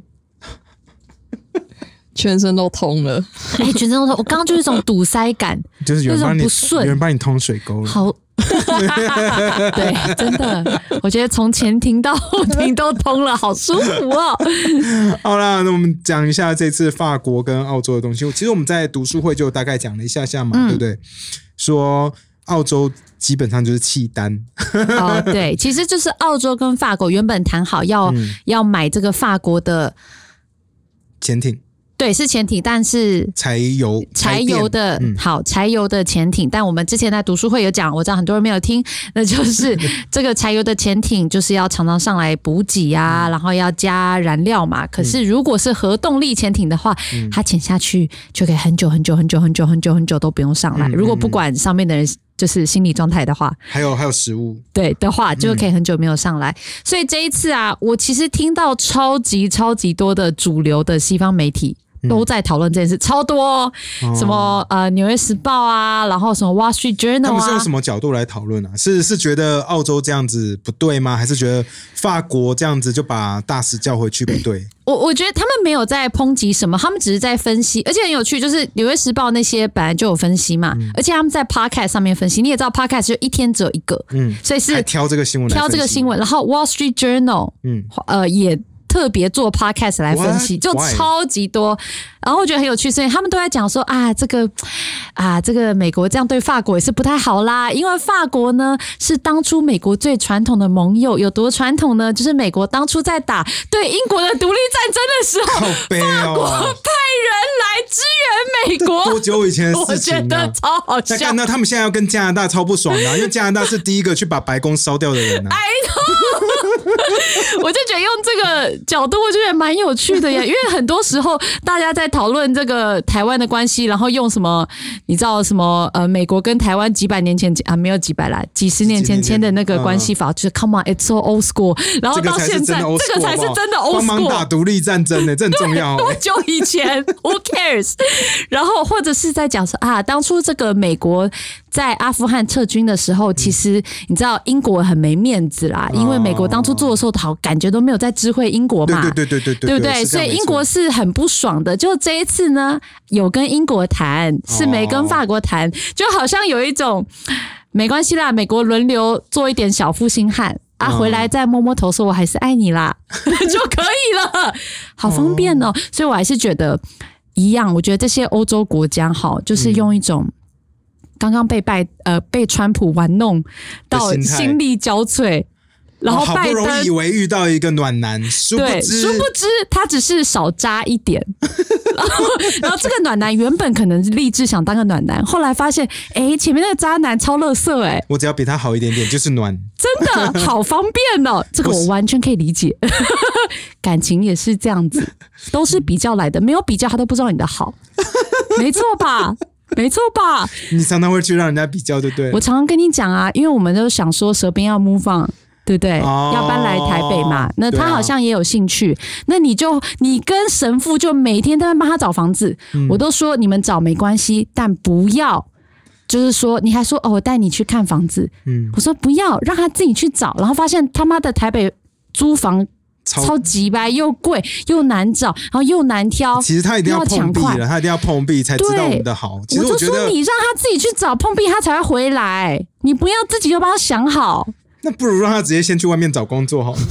全身都通了， 哎、欸，全身都通。我刚刚就有一种堵塞感， 就是有人帮你不顺， 有人帮你通水沟了。 好，对，真的，我觉得从前庭到后庭都通了，好舒服哦。 好啦，那我们讲一下这次法国跟澳洲的东西。其实我们在读书会就大概讲了一下下嘛，嗯、对不对？说澳洲基本上就是契丹。 哦，对，其实就是澳洲跟法国原本谈好要、嗯、要买这个法国的潜艇。 对，是潜艇，但是柴油柴油的、嗯、好柴油的潜艇，但我们之前在读书会有讲，我知道很多人没有听，那就是这个柴油的潜艇就是要常常上来补给啊、嗯，然后要加燃料嘛。可是如果是核动力潜艇的话，嗯、它潜下去就可以很久很久很久很久很久很久都不用上来。嗯、如果不管上面的人就是心理状态的话， 还有还有食物对的话，就可以很久没有上来、嗯。所以这一次啊，我其实听到超级超级多的主流的西方媒体。都在讨论这件事，超多、哦哦、什么呃《纽约时报》啊，然后什么《Wall Street Journal》啊， 他们是用什么角度来讨论啊？是是觉得澳洲这样子不对吗？还是觉得法国这样子就把大使叫回去不对？ 我我觉得他们没有在抨击什么，他们只是在分析，而且很有趣，就是《纽约时报》那些本来就有分析嘛，嗯、而且他们在 Podcast 上面分析，你也知道 Podcast 就一天只有一个，嗯，所以是还挑这个新闻， 挑这个新闻，然后《Wall Street Journal》嗯，呃也。特别做 podcast 来分析，就超级多，然后我觉得很有趣，所以他们都在讲说啊，这个啊，这个美国这样对法国也是不太好啦，因为法国呢是当初美国最传统的盟友，有多传统呢？就是美国当初在打对英国的独立战争的时候， 哦、 法国派人来支援美国， 多久以前的事情、啊？ 我觉得超好笑。 看到他们现在要跟加拿大超不爽的、啊，因为加拿大是第一个去把白宫烧掉的人啊。 I know 我就觉得用这个角度，我觉得蛮有趣的耶，因为很多时候大家在讨论这个台湾的关系，然后用什么，你知道什么？呃，美国跟台湾几百年前啊，没有几百啦，几十年前签的那个关系法，嗯、就是 Come on, it's so old school。然后到现在，这个才是真的 old school， 帮忙打独立战争呢，这很重要。 多久以前 ？Who cares？ 然后或者是在讲说啊，当初这个美国在阿富汗撤军的时候，其实你知道英国很没面子啦，因为美国当初做的时候，好感觉都没有在知会英国嘛， 对对对对对， 对不对？所以英国是很不爽的。就这一次呢，有跟英国谈，是没跟法国谈，就好像有一种没关系啦，美国轮流做一点小负心汉。啊，回来再摸摸头说我还是爱你啦就可以了，好方便哦。所以我还是觉得一样，我觉得这些欧洲国家好，就是用一种刚刚被拜呃被川普玩弄到心力交瘁。然后拜登、 哦、好不容易以为遇到一个暖男，殊不知殊不知他只是少渣一点然后, 然后这个暖男原本可能立志想当个暖男，后来发现哎，前面那个渣男超垃圾哎、欸， 我只要比他好一点点就是暖， 真的好方便哦这个我完全可以理解感情也是这样子，都是比较来的，没有比较他都不知道你的好没错吧没错吧， 你常常会去让人家比较，对不对？ 我常常跟你讲啊，因为我们都想说舌边要 move on，对不对、哦？要搬来台北嘛？那他好像也有兴趣，啊、那你就你跟神父就每天都在帮他找房子、嗯。我都说你们找没关系，但不要，就是说你还说哦，我带你去看房子。嗯，我说不要，让他自己去找，然后发现他妈的台北租房超级白，又贵又难找，然后又难挑。 其实他一定要碰壁了，他一定要碰壁才知道我们的好。其实我就说你让他自己去找碰壁，他才会回来。你不要自己就帮他想好。 那不如让他直接先去外面找工作好了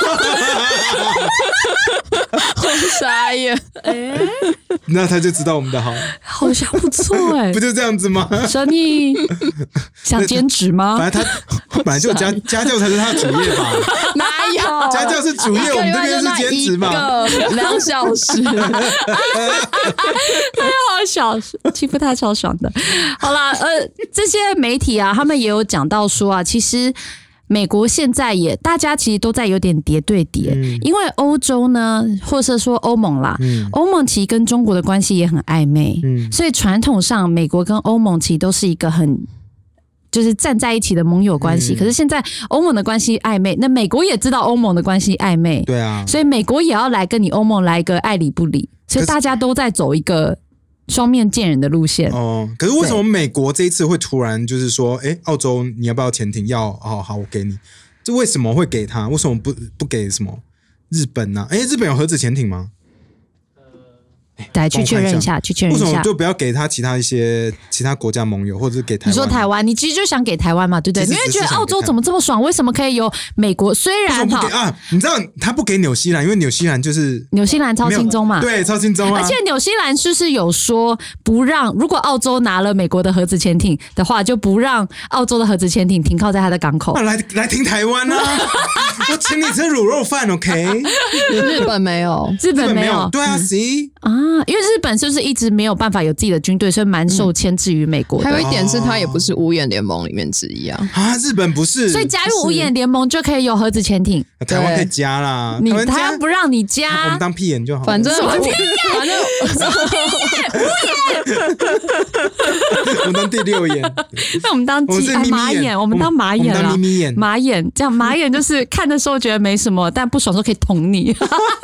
好傻眼、欸、 那他就知道我们的好， 好像不错哎、欸， 不就这样子吗？ 所以想兼职吗？ 反正他本来就家家教才是他的主业吧？ 哪有？ 家教是主业，我们这边是兼职嘛？ 两小时，太好笑，欺负他超爽的。好啦，呃，这些媒体啊，他们也有讲到说啊，其实。美国现在也，大家其实都在有点叠对叠、嗯，因为欧洲呢，或者说欧盟啦，欧、嗯、盟其实跟中国的关系也很暧昧、嗯，所以传统上美国跟欧盟其实都是一个很就是站在一起的盟友关系、嗯。可是现在欧盟的关系暧昧，那美国也知道欧盟的关系暧昧， 对啊， 所以美国也要来跟你欧盟来一个爱理不理。 所以大家都在走一个双面见人的路线。 哦，可是为什么美国这一次会突然就是说，哎，澳洲你要不要潜艇？要，好好，我给你。这为什么会给他？为什么不不给什么日本呢、啊？哎，日本有核子潜艇吗？ 来去确认一下，去确认一下。 为什么就不要给他其他一些其他国家盟友，或者是给台湾？ 你说台湾，你其实就想给台湾嘛，对不对？因为觉得澳洲怎么这么爽？为什么可以有美国？虽然哈啊，你知道他不给纽西兰，因为纽西兰就是纽西兰超亲中嘛， 对，超亲中啊。 而且纽西兰就是有说不让，如果澳洲拿了美国的核子潜艇的话，就不让澳洲的核子潜艇停靠在它的港口。 那来来听台湾啊！我请你吃卤肉饭 ，OK？ 日本没有， 日本没有， 对啊，谁啊？因为日本就是一直没有办法有自己的军队，所以蛮受牵制于美国的。 还有一点是，它也不是五眼联盟里面之一啊。 啊，日本不是， 所以加入五眼联盟就可以有核子潜艇。 台湾可以加啦， 你台湾不让你加， 我们当屁眼就好。 反正反正我们当第六眼， 那我们当鸡啊马眼，我们当马眼啦，马眼这样马眼就是看的时候觉得没什么，但不爽的时候可以捅你。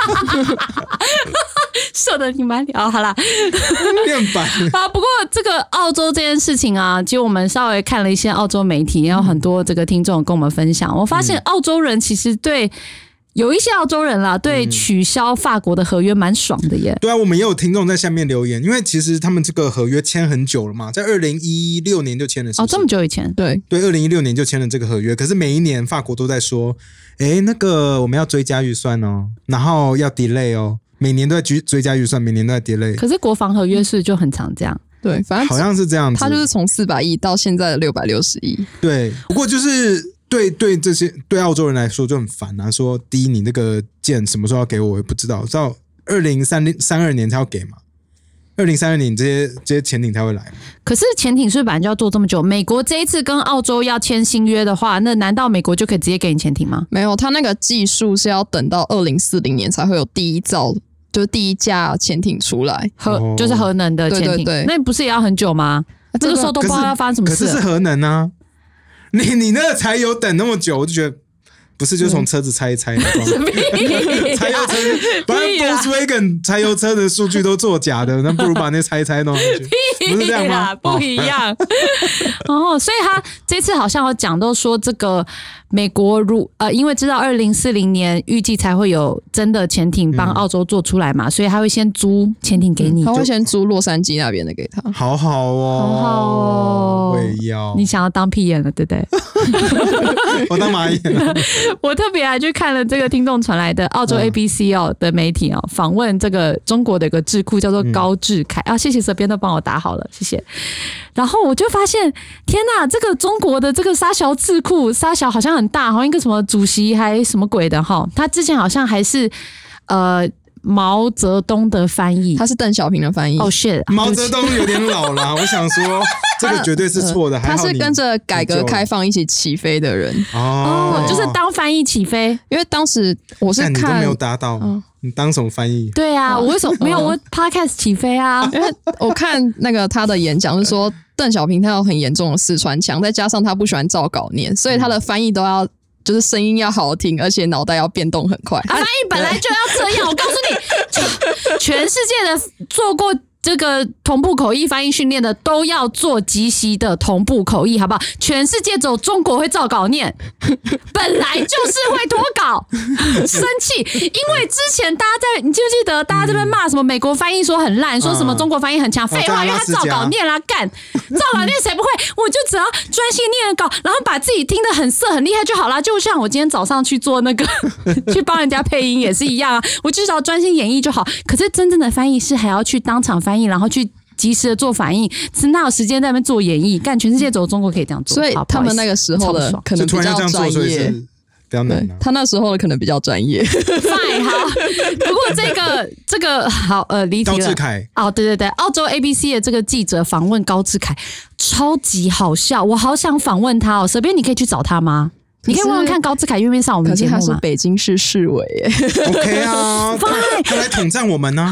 射得你满脸哦，好啦， 面板啊。不过这个澳洲这件事情啊，其实我们稍微看了一些澳洲媒体，然后很多这个听众跟我们分享，我发现澳洲人其实对有一些澳洲人啦，对取消法国的合约蛮爽的耶。 对啊，我们也有听众在下面留言，因为其实他们这个合约签很久了嘛，在二零一六年就签了是不是， 哦，这么久以前， 对对，二零一六年就签了这个合约，可是每一年法国都在说，哎，那个我们要追加预算哦，然后要 delay 哦。每年都在追加预算，每年都在 delay。 可是国防合约是就很常这样， 对，反正好像是这样子。 他就是从四百亿到现在的六百六十亿。 对，不过就是对对这些对澳洲人来说就很烦啊。说第一，你那个舰什么时候要给我，我也不知道，到二零三零三二年才要给嘛。二零三二年这些这些潜艇才会来。 可是潜艇是不是本来就要做这么久？美国这一次跟澳洲要签新约的话，那难道美国就可以直接给你潜艇吗？ 没有，他那个技术是要等到二零四零年才会有第一造。就是第一架潜艇出来， 核、哦、就是核能的潜艇，对对对，那你不是也要很久吗？啊、这个时候都不知道要发生什么事。 可是是核能啊，你你那个柴油等那么久，我就觉得不是就从车子拆一拆，柴油车，反正 Volkswagen 柴油车的数据都作假的，那不如把那拆一拆弄上去，不是这样吗？ 不一样。哦，所以他这次好像有讲到说这个。美国如呃，因为知道二零四零年预计才会有真的潜艇帮澳洲做出来嘛，嗯、所以他会先租潜艇给你， 他会先租洛杉矶那边的给他。 好好哦， 好好哦， 我也要。 你想要当屁眼了，对不对？ 我当马眼了。 我特别还去看了这个听众传来的澳洲 A B C 哦的媒体哦，访问这个中国的一个智库叫做高志凯、嗯、啊，谢谢这边都帮我打好了，谢谢。然后我就发现，天哪，这个中国的这个沙小智库，沙小好像很大，好像一个什么主席还什么鬼的哈，他之前好像还是呃毛泽东的翻译， 他是邓小平的翻译。 哦、oh, shit， 毛泽东有点老了，我想说这个绝对是错的。 他是跟着改革开放一起起飞的人哦， 就是当翻译起飞。 因为当时我是看你都没有达到。哦，你当什么翻译？ 对啊，我为什么没有我 podcast 起飞啊？ 因为我看那个他的演讲是说，邓小平他有很严重的四川腔，再加上他不喜欢照稿念，所以他的翻译都要就是声音要好听，而且脑袋要变动很快。 啊、翻译本来就要这样，我告诉你，全世界的做过这个同步口译翻译训练的都要做即席的同步口译，好不好？全世界只有中国会照稿念，本来就是会脱稿，生气。因为之前大家在，你记不记得大家这边骂什么美国翻译说很烂，说什么中国翻译很强？废话，因为他照稿念啦，干照稿念谁不会？我就只要专心念稿，然后把自己听得很色很厉害就好啦。就像我今天早上去做那个去帮人家配音也是一样啊，我至少专心演绎就好。可是真正的翻译是还要去当场翻译，然后去及时的做反应，是哪有时间在那边做演绎？干，全世界只有中国可以这样做， 所以他们那个时候的可能比较专业。 比较难啊， 他那时候的可能比较专业。 Fine， 好。不过这个这个好呃离题了。 高志凯哦，对对对，澳洲 A B C 的这个记者访问高志凯，超级好笑，我好想访问他哦。舍编，你可以去找他吗？你可以问问看高志凯愿不愿意上我们节目吗？ 可是他是北京市市委耶。 OK 啊，他来统战我们呢、啊。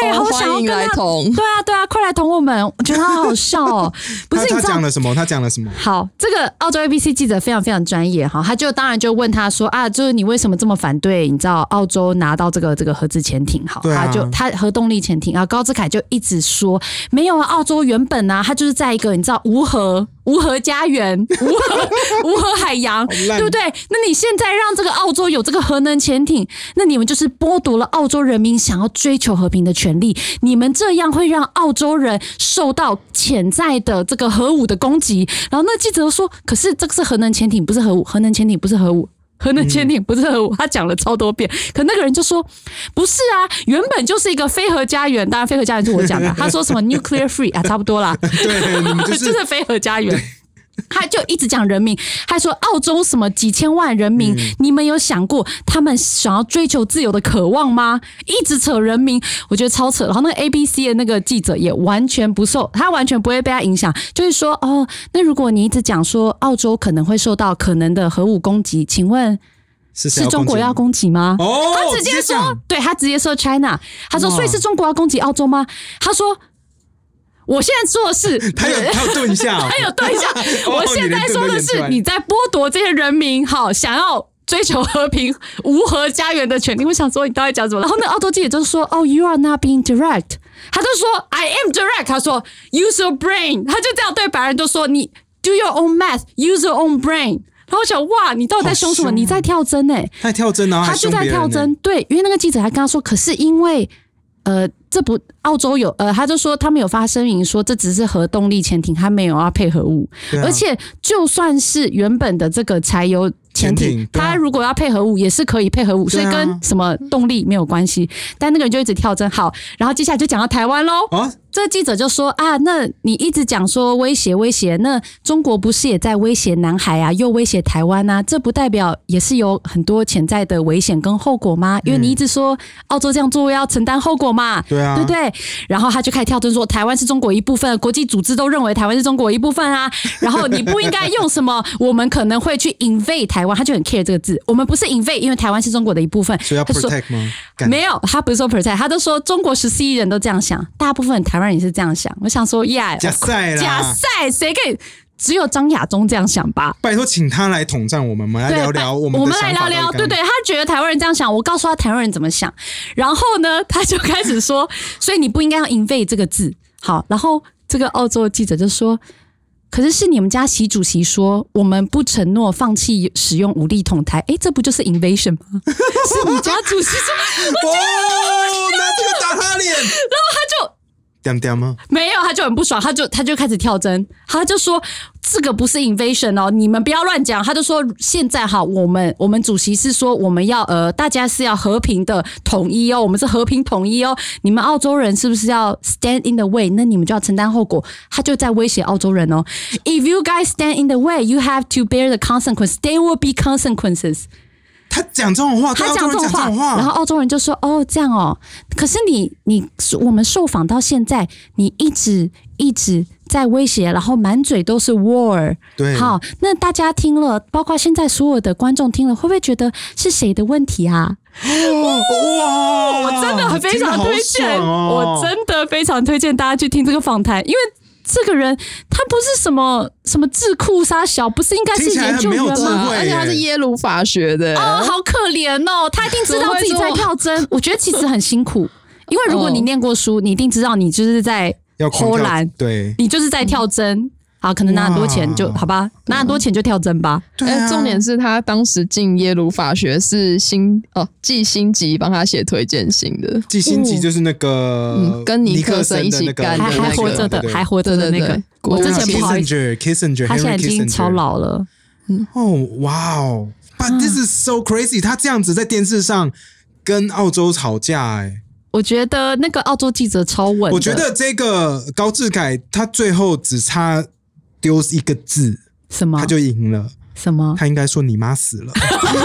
对， 哦、 好想要跟他欢迎来同， 对啊对啊，快来同我们，我觉得他好好笑哦。不是他他你知道讲了什么？他讲了什么？ 好，这个澳洲 A B C 记者非常非常专业哈，他就当然就问他说啊，就是你为什么这么反对？你知道澳洲拿到这个这个核子潜艇，好， 对啊、 他就他核动力潜艇啊，高志凯就一直说没有啊，澳洲原本啊，他就是在一个你知道无核。无核家园，无核无核海洋，对不对？那你现在让这个澳洲有这个核能潜艇，那你们就是剥夺了澳洲人民想要追求和平的权利。你们这样会让澳洲人受到潜在的这个核武的攻击。然后那记者说：“可是这个是核能潜艇，不是核武。核能潜艇不是核武。”核能潜艇不是核武，他讲了超多遍，可那个人就说不是啊，原本就是一个非核家园，当然非核家园是我讲的，他说什么 nuclear free 啊，差不多啦， 对，你们就是就是非核家园。他就一直讲人民，还说澳洲什么几千万人民、嗯，你们有想过他们想要追求自由的渴望吗？一直扯人民，我觉得超扯。然后那个 A B C 的那个记者也完全不受，他完全不会被他影响，就是说哦，那如果你一直讲说澳洲可能会受到可能的核武攻击，请问是中国要攻击吗？ 哦， 他直接说，对他直接说 China， 他说所以是中国要攻击澳洲吗？他说。我现在说的是， 他有他有顿一下、哦， 他有顿一下。我现在说的是，你在剥夺这些人民好想要追求和平、无核家园的权利。我想说，你到底讲什么？然后那澳洲记者就说：“哦 ，You are not being direct。”他就说 ：“I am direct。”他说 ：“Use your brain。”他就这样对白人就说：“你 do your own math, use your own brain。”然后我想，哇，你到底在凶什么？你在跳针哎、欸！ 他跳针，然后他就在跳针。对，因为那个记者还跟他说：“可是因为。”呃，这不澳洲有呃，他就说他们有发声明说这只是核动力潜艇，他没有要配核武、啊，而且就算是原本的这个柴油潜艇，它如果要配核武也是可以配核武，所以跟什么动力没有关系。但那个人就一直跳针，好，然后接下来就讲到台湾喽。哦，这个记者就说啊，那你一直讲说威胁威胁，那中国不是也在威胁南海啊，又威胁台湾啊？这不代表也是有很多潜在的危险跟后果吗？因为你一直说澳洲这样做要承担后果嘛， 对啊， 对不对？然后他就开始跳针说，台湾是中国一部分，国际组织都认为台湾是中国一部分啊。然后你不应该用什么，我们可能会去 invade 台湾，他就很 care 这个字。我们不是 invade， 因为台湾是中国的一部分， 所以要 protect 吗？ 没有，他不是说 protect， 他都说中国十四亿人都这样想，大部分台湾人也是这样想。我想说，呀， 假赛啦， 假赛，谁可以？只有张亚中这样想吧。 拜托，请他来统战我们，我们来聊聊我们的我们来聊聊，对对，他觉得台湾人这样想，我告诉他台湾人怎么想。然后呢，他就开始说，所以你不应该用 invade 这个字。好，然后这个澳洲的记者就说。可是是你们家习主席说我们不承诺放弃使用武力统台，哎，这不就是 invasion 吗？是你家主席说， 哦，拿这个打他脸，然后他就点点吗？ 没有，他就很不爽，他就他就开始跳针，他就说这个不是 invasion 哦，你们不要乱讲。他就说现在哈，我们我们主席是说我们要呃，大家是要和平的统一哦，我们是和平统一哦。你们澳洲人是不是要 stand in the way？ 那你们就要承担后果。他就在威胁澳洲人哦 ，If you guys stand in the way, you have to bear the consequences. There will be consequences. 他讲这种话， 他讲这种话， 话然后澳洲人就说：“哦，这样哦。可是你你我们受访到现在，你一直一直在威胁，然后满嘴都是 war。 对， 好，那大家听了，包括现在所有的观众听了，会不会觉得是谁的问题啊？”哇！我真的非常推荐， 哦、 我真的非常推荐大家去听这个访谈，因为。这个人他不是什么什么智库杀小，不是应该是研究员吗？ 而且他是耶鲁法学的， 哦，好可怜哦！他一定知道自己在跳针。我觉得其实很辛苦，因为如果你念过书，你一定知道你就是在偷懒， 对， 你就是在跳针。好，可能拿很多钱就好吧，拿很多钱就跳针吧。 对、啊，重点是他当时进耶鲁法学是辛哦季辛吉帮他写推荐信的。 季辛吉就是那个、 嗯、跟尼克森一起干的、 那個，还还活着的，还活着的那个。我之前不好意思 ，Kissinger， 他现在已经超老了。 嗯，哦，哇哦 ，But this is so crazy！ 他这样子在电视上跟澳洲吵架、欸，哎。 我觉得那个澳洲记者超稳。 我觉得这个高志凯他最后只差。丢一个字， 什么？ 他就赢了。 什么？ 他应该说你妈死了。啊，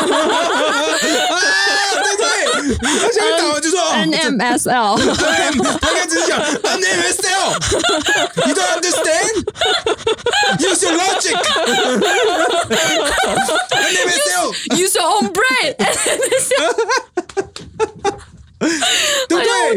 对对，他现在打完就说 N M S L， 对，他应该只是讲 N M S L。You don't understand? Use your logic. N M S L. Use your own brain. 对不对？ 哎、我觉得好好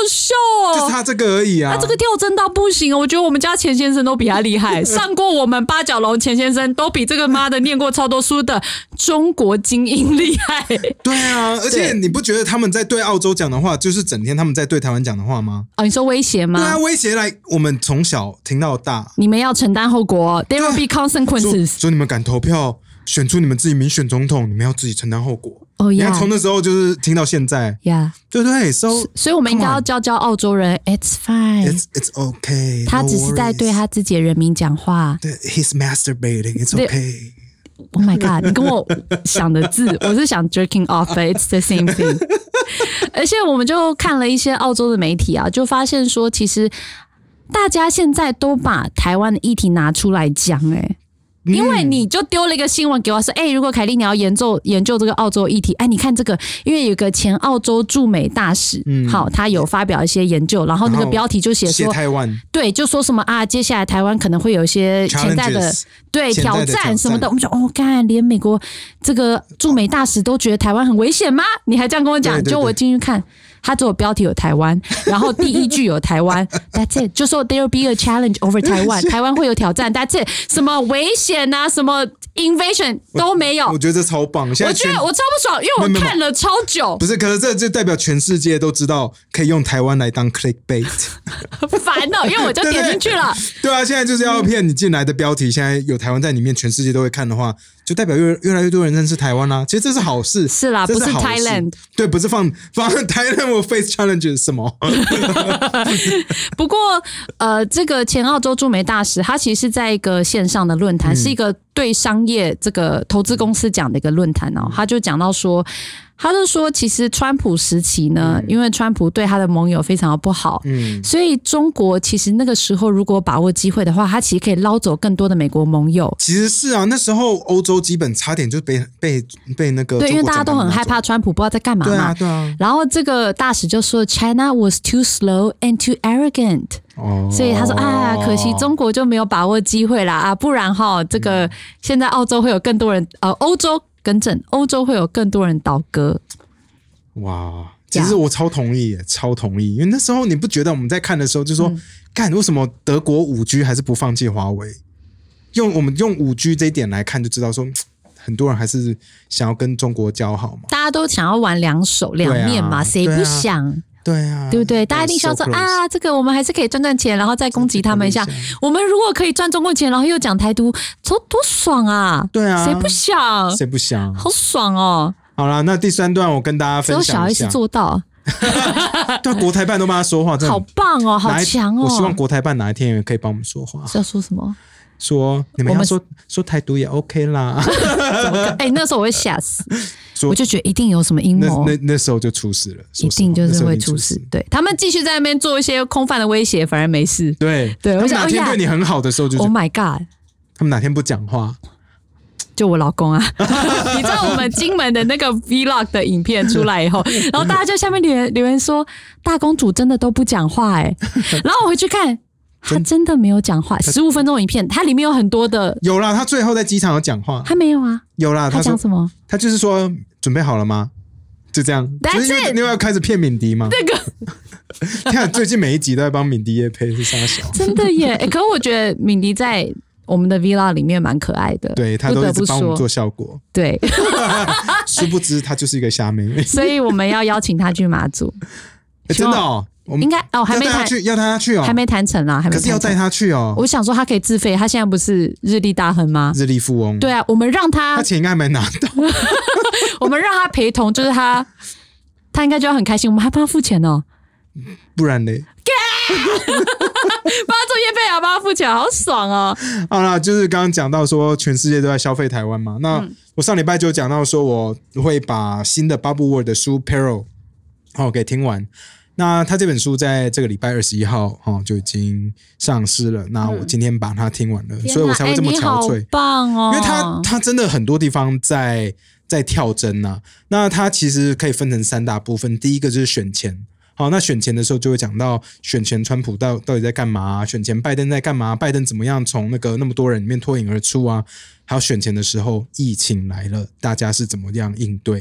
秀哦， 就差这个而已啊。 他这个跳真到不行，我觉得我们家钱先生都比他厉害，上过我们八角楼钱先生都比这个妈的念过超多书的中国精英厉害。 对啊，而且你不觉得他们在对澳洲讲的话，就是整天他们在对台湾讲的话吗？ 哦，你说威胁吗？ 对啊，威胁来，我们从小听到大， 你们要承担后果 ，there will be consequences。 说你们敢投票选出你们自己民选总统，你们要自己承担后果。 哦、oh, ，呀、 yeah ，你看从那时候就是听到现在， 呀、yeah ， 对不对 ？So， 所以我们应该要教教澳洲人 ，it's fine，it's it's okay， 他只是在对他自己的人民讲话。 对 ，he's masturbating，it's okay。Oh my god！ 你跟我想的字，我是想 jerking off，it's the same thing。而且我们就看了一些澳洲的媒体啊，就发现说，其实大家现在都把台湾的议题拿出来讲、欸，哎。因为你就丢了一个新闻给我说，哎、欸，如果凯莉你要研究研究这个澳洲议题，哎，你看这个，因为有个前澳洲驻美大使，嗯，好，他有发表一些研究，然后那个标题就写说， 台湾， 对，就说什么啊，接下来台湾可能会有一些潜在的对挑战什么的，我们说哦，干，连美国这个驻美大使都觉得台湾很危险吗？你还这样跟我讲？就我进去看。他只有标题有台湾，然后第一句有台湾 ，That's it， 就说 There will be a challenge over 台湾，台湾会有挑战 ，That's it， 什么危险啊，什么 invasion 都没有。 我, 我觉得这超棒，现在我觉得我超不爽，因为我看了超久。 不是，可是这就代表全世界都知道可以用台湾来当 clickbait， 烦哦，因为我就点进去了。 对, 对啊，现在就是要骗你进来的标题，现在有台湾在里面，全世界都会看的话。就代表越越来越多人认识台湾啦、啊，其实这是好事。 是啦， 是不是 Thailand， 对，不是放放 Thailand will face challenges 什么？ 不过呃，这个前澳洲驻美大使，他其实是在一个线上的论坛，嗯、是一个对商业这个投资公司讲的一个论坛哦，他就讲到说。他就说，其实川普时期呢，嗯、因为川普对他的盟友非常的不好，嗯，所以中国其实那个时候如果把握机会的话，他其实可以捞走更多的美国盟友。 其实是啊，那时候欧洲基本差点就被被被那个对，因为大家都很害怕川普不知道在干嘛嘛， 对啊对啊。 然后这个大使就说 ，China was too slow and too arrogant。哦，所以他说啊，可惜中国就没有把握机会啦啊，不然哈，这个、嗯、现在澳洲会有更多人，呃，欧洲。更正，欧洲会有更多人倒戈。 哇，其实我超同意耶，超同意，因为那时候你不觉得我们在看的时候就说，干、嗯、为什么德国 五 G 还是不放弃华为？用我们用 五 G 这一点来看，就知道说，很多人还是想要跟中国交好嘛。 大家都想要玩两手两面嘛，谁、啊、不想？ 对啊， 对不对？大家一定想说、so、啊，这个我们还是可以赚赚钱，然后再攻击他们一下。我们如果可以赚中国钱，然后又讲台独，多多爽啊！ 对啊， 谁不想？ 谁不想？ 好爽哦！ 好啦，那第三段我跟大家分享一下。 只有小 S 做到。 对，国台办都帮他说话，真的好棒哦，好强哦！ 我希望国台办哪一天也可以帮我们说话。 是要说什么？ 说你们要说说台独也 OK 啦。 哎、欸，那时候我会吓死，我就觉得一定有什么阴谋。 那 那, 那时候就出事了， 一定就是会出事。对，他们继续在那边做一些空泛的威胁，反而没事。 对对， 他们哪天对你很好的时候就 ，Oh my God！ 他们哪天不讲话？ 就我老公啊，你知道我们金门的那个 Vlog 的影片出来以后，然后大家就下面留言留言说，大公主真的都不讲话哎、欸，然后我回去看。他真的没有讲话，十五分钟影片，它里面有很多的。 有啦，他最后在机场有讲话。 他没有啊？ 有啦， 他讲什么？ 他就是说准备好了吗？就这样。 That's it。 因为要开始骗敏迪吗？ 那个， 看最近每一集都在帮敏迪业配是傻小。 真的耶！欸、可是我觉得敏迪在我们的 Vlog 里面蛮可爱的， 对他都一直帮我们做效果。 对， 殊不知他就是一个虾妹。 所以我们要邀请他去马祖。 欸、真的哦。 应该哦，还没谈， 要带他去哦， 还没谈成啊，还没。 可是要带他去哦。 我想说他可以自费，他现在不是日利大亨吗？ 日利富翁。 对啊，我们让他， 他钱应该还没拿到。 我们让他陪同，就是他，他应该就要很开心。我们还帮他付钱哦， 不然嘞？ 帮他做业配啊，帮他付钱，好爽哦！ 好啦，就是刚刚讲到说，全世界都在消费台湾嘛。那、嗯、我上礼拜就讲到说，我会把新的 Bob Woodward 的书 Peril 好给听完。那他这本书在这个礼拜二十一号、哦、就已经上市了。那我今天把它听完了，嗯、所以我才会这么憔悴。 欸、好棒哦！ 因为他他真的很多地方在在跳针啊。那他其实可以分成三大部分，第一个就是选前。好，那选前的时候就会讲到选前川普到到底在干嘛、啊，选前拜登在干嘛，拜登怎么样从那个那么多人里面脱颖而出啊？还有选前的时候疫情来了，大家是怎么样应对？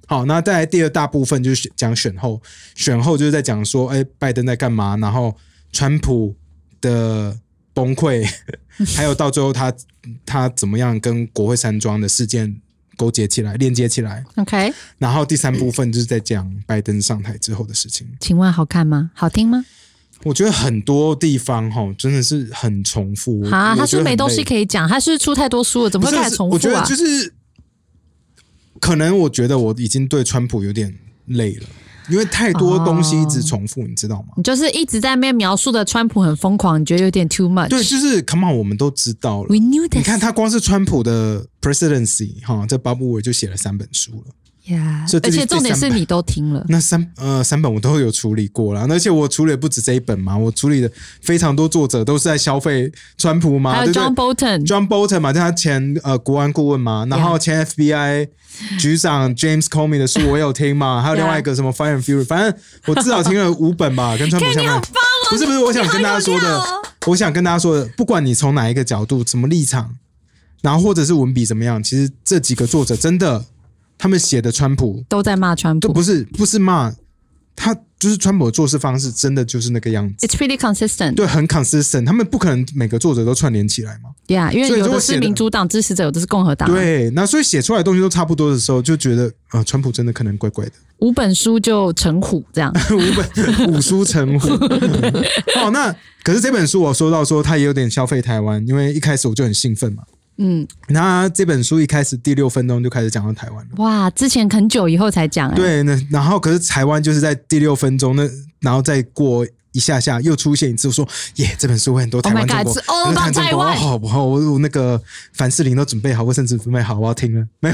好，那再来第二大部分就是讲选后，选后就是在讲说，哎，拜登在干嘛，然后川普的崩溃，还有到最后他他怎么样跟国会山庄的事件勾结起来、连接起来。 OK， 然后第三部分就是在讲拜登上台之后的事情。 请问好看吗？好听吗？ 我觉得很多地方哈真的是很重复啊，他是没东西可以讲，他是出太多书了，怎么会开始重复啊？ 我觉得就是可能我觉得我已经对川普有点累了。因为太多东西一直重复，哦、你知道吗？ 你就是一直在那边描述的川普很疯狂，你觉得有点 too much？ 对，就是 come on， 我们都知道了。 We knew this。 你看他光是川普的 presidency 哈，这巴布韦就写了三本书了。 Yeah， 而且重点是你都听了。 那三呃三本我都有处理过了，而且我处理的不止这一本嘛，我处理的非常多作者都是在消费川普嘛， 还有 John Bolton，John Bolton 嘛，他前呃国安顾问嘛，然后前 F B I 局长 James Comey 的书我有听嘛，还有另外一个什么 Fire and Fury， 反正我至少听了五本吧，跟川普相关。 哦、 不是不是，我想跟大家说的，我想跟大家说的，不管你从哪一个角度、什么立场，然后或者是文笔怎么样，其实这几个作者真的。他们写的川普都在骂川普， 不是不是骂他，就是川普的做事方式真的就是那个样子。 It's pretty consistent， 对，很 consistent。他们不可能每个作者都串联起来嘛。 Yeah， 因为有的是民主党支持者，有的是共和党。 对，那所以写出来的东西都差不多的时候，就觉得呃，川普真的可能怪怪的。 五本书就成虎这样， 五本五书成虎。哦，那可是这本书我说到说，他也有点消费台湾，因为一开始我就很兴奋嘛。嗯，那这本书一开始第六分钟就开始讲到台湾了。 哇，之前很久以后才讲哎、欸。 对，那然后可是台湾就是在第六分钟，那然后再过一下下又出现一次，我说耶，这本书会很多台湾中国， 哦，到台湾， 好不好？我我那个凡士林都准备好，卫生纸准备好，我要听了，没有？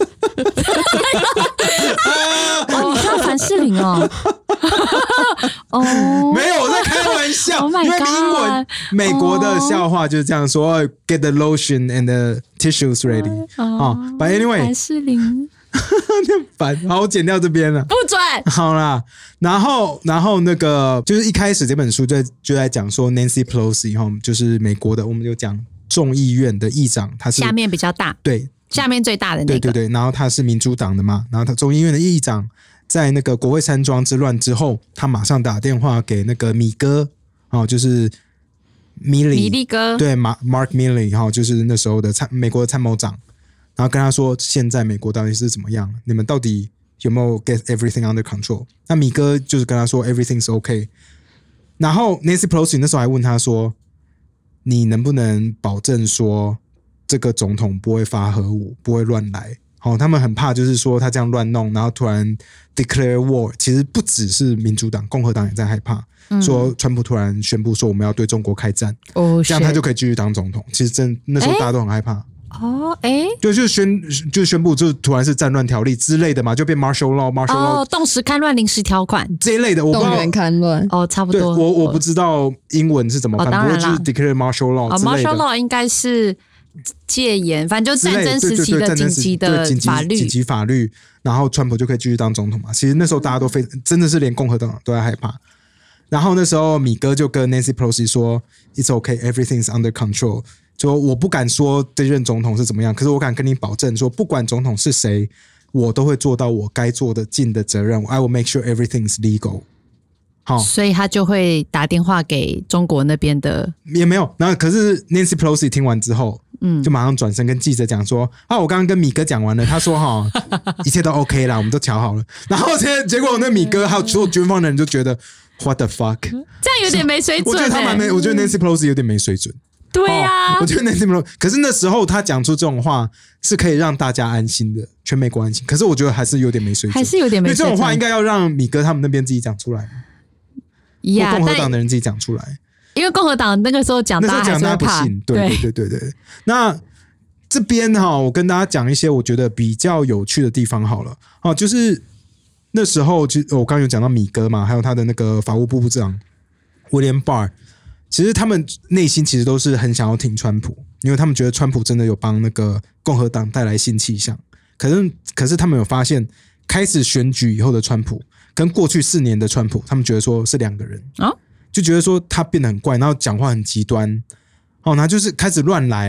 哦，你知道凡士林哦？哦， 没有，我在开玩笑。 Oh my God， 因为英文美国的笑话就是这样说、哦、：“Get the lotion and the tissues ready。”哦 ，But anyway， 凡士林， 很烦。好，我剪掉这边了， 不准。 好啦，然后然后那个就是一开始这本书就就在讲说 Nancy Pelosi 哈，就是美国的，我们就讲众议院的议长，他是下面比较大， 对。 下面最大的那个， 对对对，然后他是民主党的嘛，然后他众议院的议长在那个国会山庄之乱之后，他马上打电话给那个米哥，哦，就是米利米利哥， 对 ，Mark Milley， 哈、哦，就是那时候的参美国的参谋长，然后跟他说，现在美国到底是怎么样？你们到底有没有 get everything under control？ 那米哥就是跟他说 everything's okay。然后 Nancy Pelosi 那时候还问他说，你能不能保证说？这个总统不会发核武，不会乱来。好、哦，他们很怕，就是说他这样乱弄，然后突然 declare war。其实不只是民主党，共和党也在害怕，嗯、说川普突然宣布说我们要对中国开战，哦、这样他就可以继续当总统。其实真那时候大家都很害怕。 哦，哎， 对，就宣就宣布，就突然是战乱条例之类的嘛，就变 martial law，martial law， 哦，动时戡乱临时条款这一类的，我不知道动员戡乱， 哦，差不多。 对我我不知道英文是怎么翻， 哦、 不过就是 declare martial law 之类的。 哦 martial law 应该是。戒严，反正就战争时期的紧急的法律， 紧急法律，然后川普就可以继续当总统嘛。其实那时候大家都非真的是连共和党都在害怕。然后那时候米哥就跟 Nancy Pelosi 说 ，It's okay, everything's under control。就我不敢说这任总统是怎么样，可是我敢跟你保证说，不管总统是谁，我都会做到我该做的尽的责任。I will make sure everything's legal。好， 所以他就会打电话给中国那边的， 也没有。那可是 Nancy Pelosi 听完之后。嗯，就马上转身跟记者讲说啊，我刚刚跟米哥讲完了，他说哈，一切都 OK 啦，我们都瞧好了。然后结结果那米哥还有所有军方的人就觉得 What the fuck， 这样有点没水准、欸。 我觉得他蛮没，我觉得 Nancy Pelosi 有点没水准。 对呀、啊哦，我觉得 Nancy Pelosi， 可是那时候他讲出这种话是可以让大家安心的，全美国安心。可是我觉得还是有点没水准， 还是有点没水准。 因为这种话应该要让米哥他们那边自己讲出来， 呀， 或共和党的人自己讲出来。 因为共和党那个时候讲， 那时候讲大家不信，对对对对对。那这边哈，我跟大家讲一些我觉得比较有趣的地方好了。哦，就是那时候，就我刚刚有讲到米哥嘛，还有他的那个法务部部长 William Barr， 其实他们内心其实都是很想要挺川普，因为他们觉得川普真的有帮那个共和党带来新气象。可是，可是他们有发现，开始选举以后的川普跟过去四年的川普，他们觉得说是两个人啊，就觉得说他变得很怪，然后讲话很极端，哦，然后就是开始乱来。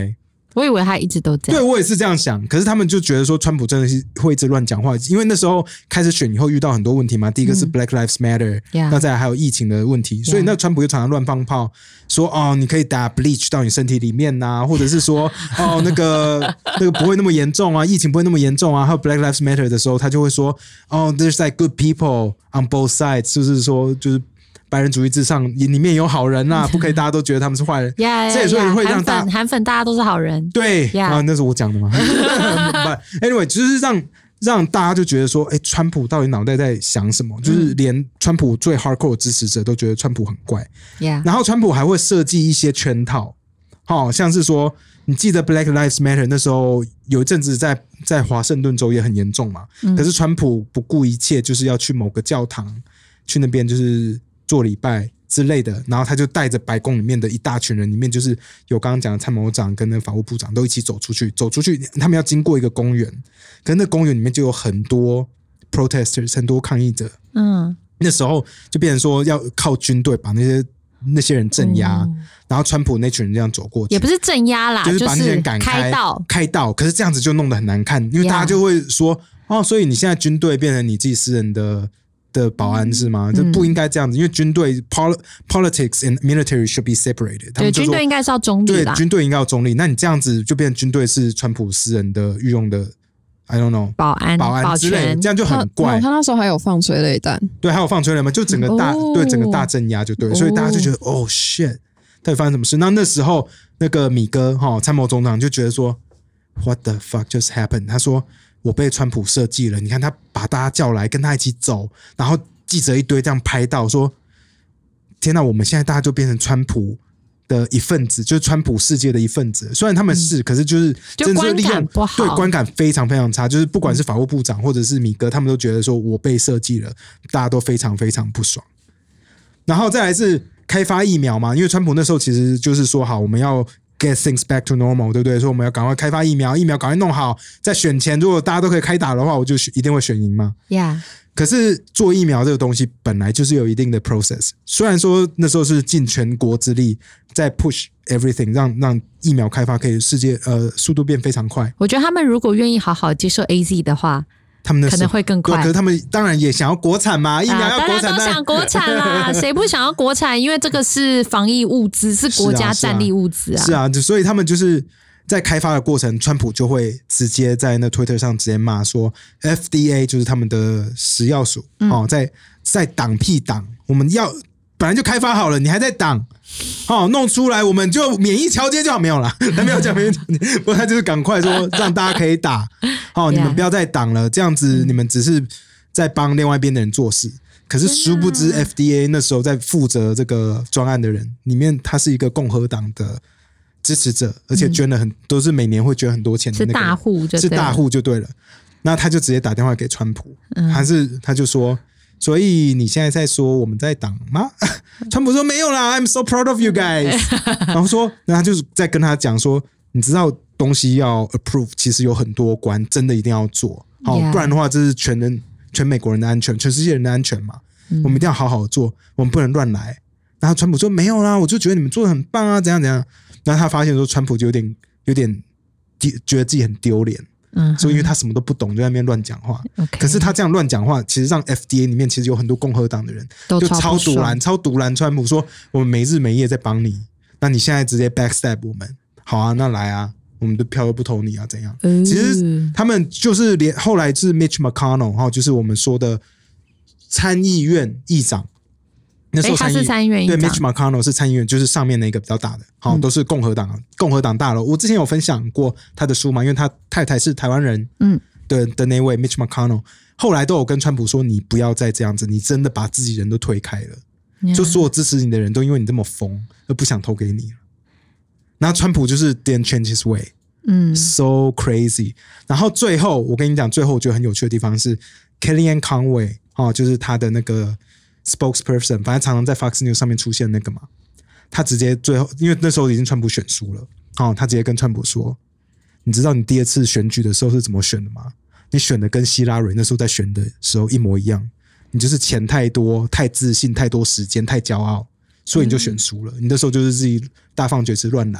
我以为他一直都这样。 对，我也是这样想。可是他们就觉得说，川普真的是会一直乱讲话，因为那时候开始选以后遇到很多问题嘛。第一个是 Black Lives Matter，、嗯、那再来还有疫情的问题， yeah. 所以那川普就常常乱放炮，说哦，你可以打 bleach 到你身体里面呐、啊，或者是说哦，那个那个不会那么严重啊，疫情不会那么严重啊。还有 Black Lives Matter 的时候，他就会说哦 ，there's like good people on both sides， 就是说就是。白人主义至上，里面有好人啦、啊，不可以大家都觉得他们是坏人。 Yeah, yeah, 这也所以会让大韩粉大家都是好人。 对、 yeah. 啊，那是我讲的嘛。anyway， 就是让让大家就觉得说，哎，川普到底脑袋在想什么？就是连川普最 hardcore 的支持者都觉得川普很怪。 Yeah. 然后川普还会设计一些圈套，好、哦、像是说，你记得 Black Lives Matter 那时候有一阵子在在华盛顿州也很严重嘛、嗯，可是川普不顾一切，就是要去某个教堂，去那边就是。做礼拜之类的，然后他就带着白宫里面的一大群人，里面就是有刚刚讲的参谋长跟那个法务部长都一起走出去，走出去，他们要经过一个公园，可是那公园里面就有很多 protesters， 很多抗议者，嗯，那时候就变成说要靠军队把那些那些人镇压、嗯，然后川普那群人这样走过去， 也不是镇压啦， 就是把那些人赶开， 开道， 开道，可是这样子就弄得很难看，因为大家就会说， yeah. 哦，所以你现在军队变成你自己私人的。的保安是吗？这、嗯、不应该这样子，因为军队 politics and military should be separated。 对，军队应该是要中立啦。 对，军队应该要中立。那你这样子就变成军队是川普私人的御用的 ，I don't know， 保安、 保安之类的，这样就很怪。 他, 他那时候还有放催泪弹， 对，还有放催泪弹，就整个大、哦、对整个大镇压就对了，所以大家就觉得哦, oh shit， 到底发生什么事？那那时候那个米哥哈、哦、参谋总长就觉得说 ，What the fuck just happened？ 他说。我被川普设计了，你看他把大家叫来跟他一起走，然后记者一堆这样拍到说，天哪，我们现在大家就变成川普的一份子，就是川普世界的一份子。虽然他们是，嗯、可是就是真的是利用，对，观感非常非常差。就是不管是法务部长或者是米哥，他们都觉得说我被设计了，大家都非常非常不爽。然后再来是开发疫苗嘛，因为川普那时候其实就是说好，我们要。Get things back to normal， 对不对？所以我们要赶快开发疫苗，疫苗赶快弄好，在选前如果大家都可以开打的话，我就一定会选赢嘛。 Yeah。 可是做疫苗这个东西本来就是有一定的 process， 虽然说那时候是尽全国之力在 push everything， 让让疫苗开发可以世界呃速度变非常快。 我觉得他们如果愿意好好接受 A Z 的话。 他们可能会更快， 可是他们当然也想要国产嘛，疫苗要国产， 大家都想国产啦，谁不想要国产？因为这个是防疫物资，是国家战力物资啊。 是啊，所以他们就是在开发的过程，川普就会直接在那 Twitter 上直接骂说 ，F D A 就是他们的食药署、嗯、哦，在在挡屁挡，我们要本来就开发好了，你还在挡。哦，弄出来我们就免疫桥接就好，没有啦，他没有讲免疫桥接，不过他就是赶快说让大家可以打，哦，你们不要再挡了，这样子你们只是在帮另外一边的人做事。可是殊不知 F D A 那时候在负责这个专案的人里面，他是一个共和党的支持者，而且捐了很、嗯、都是每年会捐很多钱的那个， 是大户就对了， 是大户就对了。那他就直接打电话给川普，嗯、还是他就说。所以你现在在说我们在挡吗？川普说没有啦 ，I'm so proud of you guys 。然后说，那他就是在跟他讲说，你知道东西要 approve， 其实有很多关，真的一定要做，好， yeah. 不然的话这是全人、全美国人的安全，全世界人的安全嘛。嗯、我们一定要好好做，我们不能乱来。然后川普说没有啦，我就觉得你们做得很棒啊，怎样怎样。然后他发现说，川普就有点有点觉得自己很丢脸。嗯，所以因为他什么都不懂，就在那边乱讲话。 Okay. 可是他这样乱讲话，其实让 F D A 里面其实有很多共和党的人就超毒蓝、超毒蓝川普说，我们没日没夜在帮你，那你现在直接 backstab 我们，好啊，那来啊，我们的票又不投你啊，怎样？嗯、其实他们就是连后来是 Mitch McConnell， 就是我们说的参议院议长。那时候参议、欸、他是参议院议长，对 Mitch McConnell 是参议院，就是上面那一个比较大的，好、嗯，都是共和党，共和党大楼。我之前有分享过他的书嘛，因为他太太是台湾人，嗯，的的那位 Mitch McConnell， 后来都有跟川普说，你不要再这样子，你真的把自己人都推开了， yeah. 就所有支持你的人都因为你这么疯而不想投给你了。然后川普就是 didn't change his way， 嗯 ，so crazy。然后最后我跟你讲，最后我觉得很有趣的地方是 Kellyanne Conway， 哦，就是他的那个。spokesperson， 反正常常在 Fox News 上面出现那个嘛，他直接最后，因为那时候已经川普选输了，哦，他直接跟川普说：“你知道你第二次选举的时候是怎么选的吗？你选的跟希拉蕊那时候在选的时候一模一样，你就是钱太多、太自信、太多时间、太骄傲，所以你就选输了。你那时候就是自己大放厥词乱来。”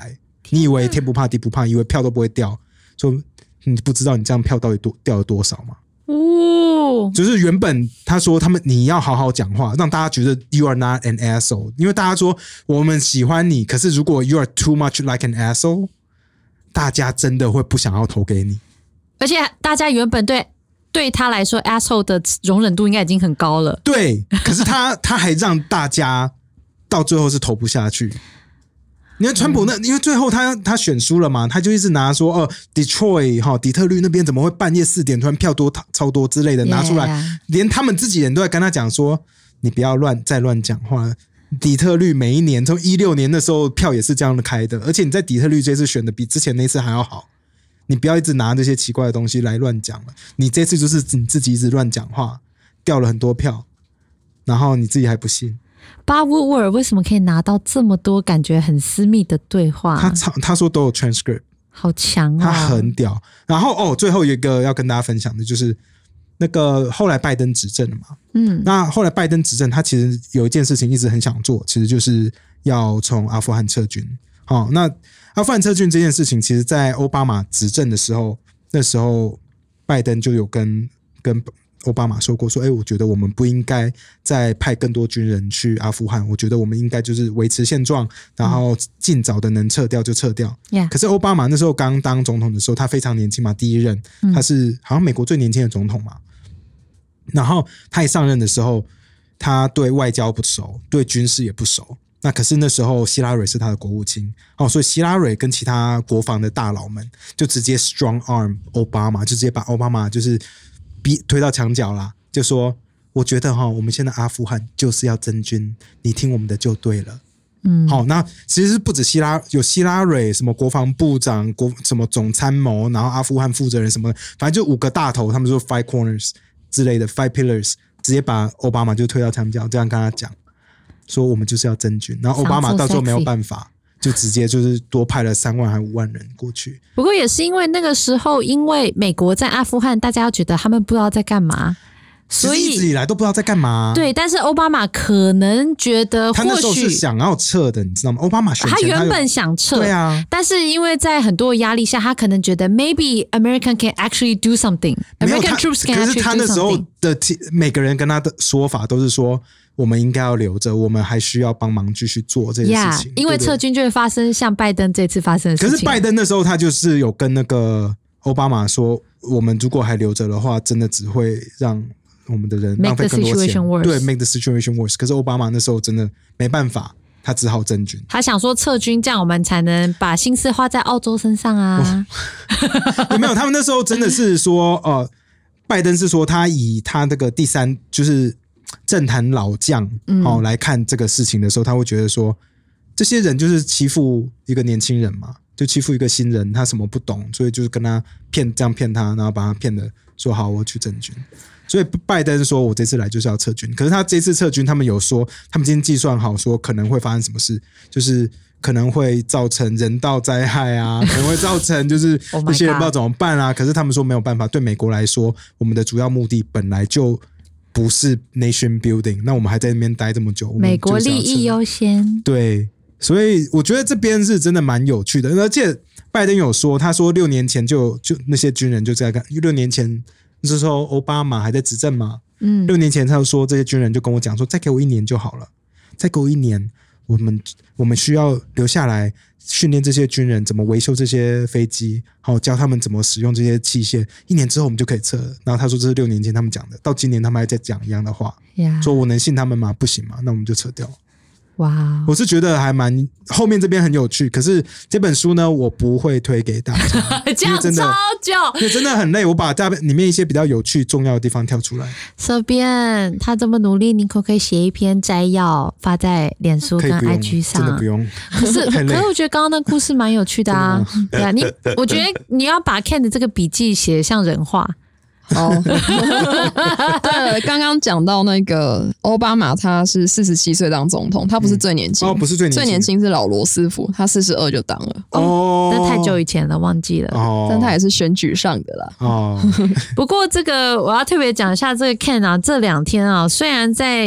你以为天不怕地不怕，以为票都不会掉，说你不知道你这样票到底多掉了多少吗？ 哦， 就是原本他说他们你要好好讲话，让大家觉得 you are not an asshole， 因为大家说我们喜欢你，可是如果 you are too much like an asshole， 大家真的会不想要投给你。 而且大家原本对对他来说 asshole 的容忍度应该已经很高了， 对，可是他他还让大家到最后是投不下去。你看川普那，因为最后他他选输了嘛，他就一直拿说哦 ，Detroit 哈底特律那边怎么会半夜四点突然票多超多之类的拿出来， yeah, yeah. 连他们自己人都在跟他讲说，你不要乱再乱讲话。底特律每一年从一六年那时候票也是这样的开的，而且你在底特律这次选的比之前那次还要好，你不要一直拿这些奇怪的东西来乱讲了。你这次就是你自己一直乱讲话，掉了很多票，然后你自己还不信。 巴沃沃尔为什么可以拿到这么多感觉很私密的对话？ 他他说都有 transcript， 好强啊！ 他很屌。然后哦，最后有一个要跟大家分享的就是那个后来拜登执政了嘛，嗯，那后来拜登执政，他其实有一件事情一直很想做，其实就是要从阿富汗撤军。好、哦，那阿富汗撤军这件事情，其实在奥巴马执政的时候，那时候拜登就有跟跟奥巴马说过说，哎，我觉得我们不应该再派更多军人去阿富汗，我觉得我们应该就是维持现状，然后尽早的能撤掉就撤掉。 嗯、 可是奥巴马那时候刚当总统的时候，他非常年轻嘛，第一任，他是好像美国最年轻的总统嘛。然后他一上任的时候，他对外交不熟，对军事也不熟。那可是那时候希拉蕊是他的国务卿，哦，所以希拉蕊跟其他国防的大佬们就直接 strong arm 奥巴马，就直接把奥巴马就是逼推到墙角啦，就说我觉得哈，我们现在阿富汗就是要增军，你听我们的就对了。嗯，好，那其实不止希拉有希拉蕊，什么国防部长、国什么总参谋，然后阿富汗负责人什么的，反正就五个大头，他们说 five corners 之类的 five pillars， 直接把奥巴马就推到墙角，这样跟他讲。说我们就是要增军，然后奥巴马到时候没有办法，就直接就是多派了三万还五万人过去。 不过也是因为那个时候，因为美国在阿富汗，大家要觉得他们不知道在干嘛，所以一直以来都不知道在干嘛。 对，但是奥巴马可能觉得， 他那时候是想要撤的，你知道吗？奥巴马选前他原本想撤， 对啊， 但是因为在很多压力下，他可能觉得 maybe American can actually do something，American troops can actually do something。可是他那时候的每个人跟他的说法都是说，我们应该要留着，我们还需要帮忙继续做这件事情。 Yeah, 因为撤军就会发生像拜登这次发生的事情。 可是拜登那时候他就是有跟那个奥巴马说，我们如果还留着的话，真的只会让我们的人浪费更多钱。对 ，make the situation worse。可是奥巴马那时候真的没办法，他只好增军。 他想说撤军，这样我们才能把心思花在澳洲身上啊。 有没有？他们那时候真的是说，呃，拜登是说他以他这个第三就是政坛老将、嗯哦、来看这个事情的时候，他会觉得说，这些人就是欺负一个年轻人嘛，就欺负一个新人，他什么不懂，所以就是跟他骗，这样骗他，然后把他骗的说好我去征军。所以拜登说我这次来就是要撤军，可是他这次撤军，他们有说他们今天计算好说可能会发生什么事，就是可能会造成人道灾害啊，可能会造成就是这些人不知道怎么办啊。可是他们说没有办法，对美国来说，我们的主要目的本来就不是 nation building， 那我们还在那边待这么久， 美国利益优先。 对，所以我觉得这边是真的蛮有趣的，而且拜登有说，他说六年前就就那些军人就在干，六年前那时候奥巴马还在执政嘛，嗯，六年前他就说这些军人就跟我讲说，再给我一年就好了，再给我一年，我们我们需要留下来训练这些军人怎么维修这些飞机，好教他们怎么使用这些器械，一年之后我们就可以撤了。然后他说这是六年前他们讲的，到今年他们还在讲一样的话， yeah. 说我能信他们吗？不行嘛，那我们就撤掉。 哇、wow ， 我是觉得还蛮后面这边很有趣，可是这本书呢，我不会推给大家， 讲超久， 因为真的很累。我把大里面一些比较有趣、重要的地方跳出来。 这边他这么努力，你可不可以写一篇摘要发在脸书跟 I G 上？ 真的不用。 可是，可是我觉得刚刚那故事蛮有趣的啊。对啊，你我觉得你要把 Ken 的这个笔记写得像人话。 哦，对，刚刚讲到那个奥巴马，他是四十七岁当总统，他不是最年轻、嗯、 哦，不是最年轻， 最年轻是老罗斯福，他四十二就当了。 哦，那太久以前了，忘记了。 哦，但他也是选举上的啦。 哦， 不过这个我要特别讲一下，这个 Ken 啊，这两天啊，虽然在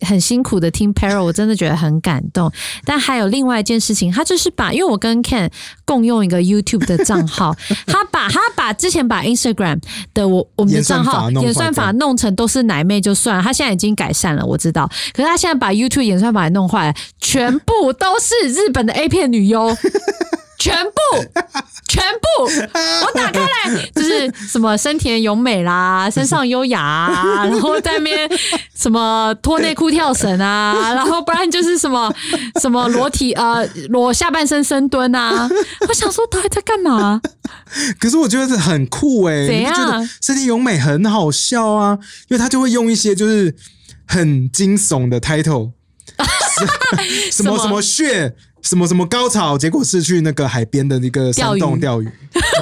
很辛苦的听 Pero， 我真的觉得很感动。但还有另外一件事情，他就是把，因为我跟 Ken 共用一个 YouTube 的账号，他把他把之前把 Instagram 的我我们的账号演算法弄成都是奶妹就算了，他现在已经改善了，我知道。可是他现在把 YouTube 演算法也弄坏了，全部都是日本的 A 片女优。全部，全部，我打开来就是什么深田咏美啦，身上优雅啊，然后在那边什么脱内裤跳绳啊，然后不然就是什么什么裸体呃裸下半身深蹲啊。我想说，到底在干嘛？ 可是我觉得很酷哎、欸， 怎样？ 你不觉得深田咏美很好笑啊？因为他就会用一些就是很惊悚的 title， 什么什么血。什么什么高潮，结果是去那个海边的那个山洞钓鱼，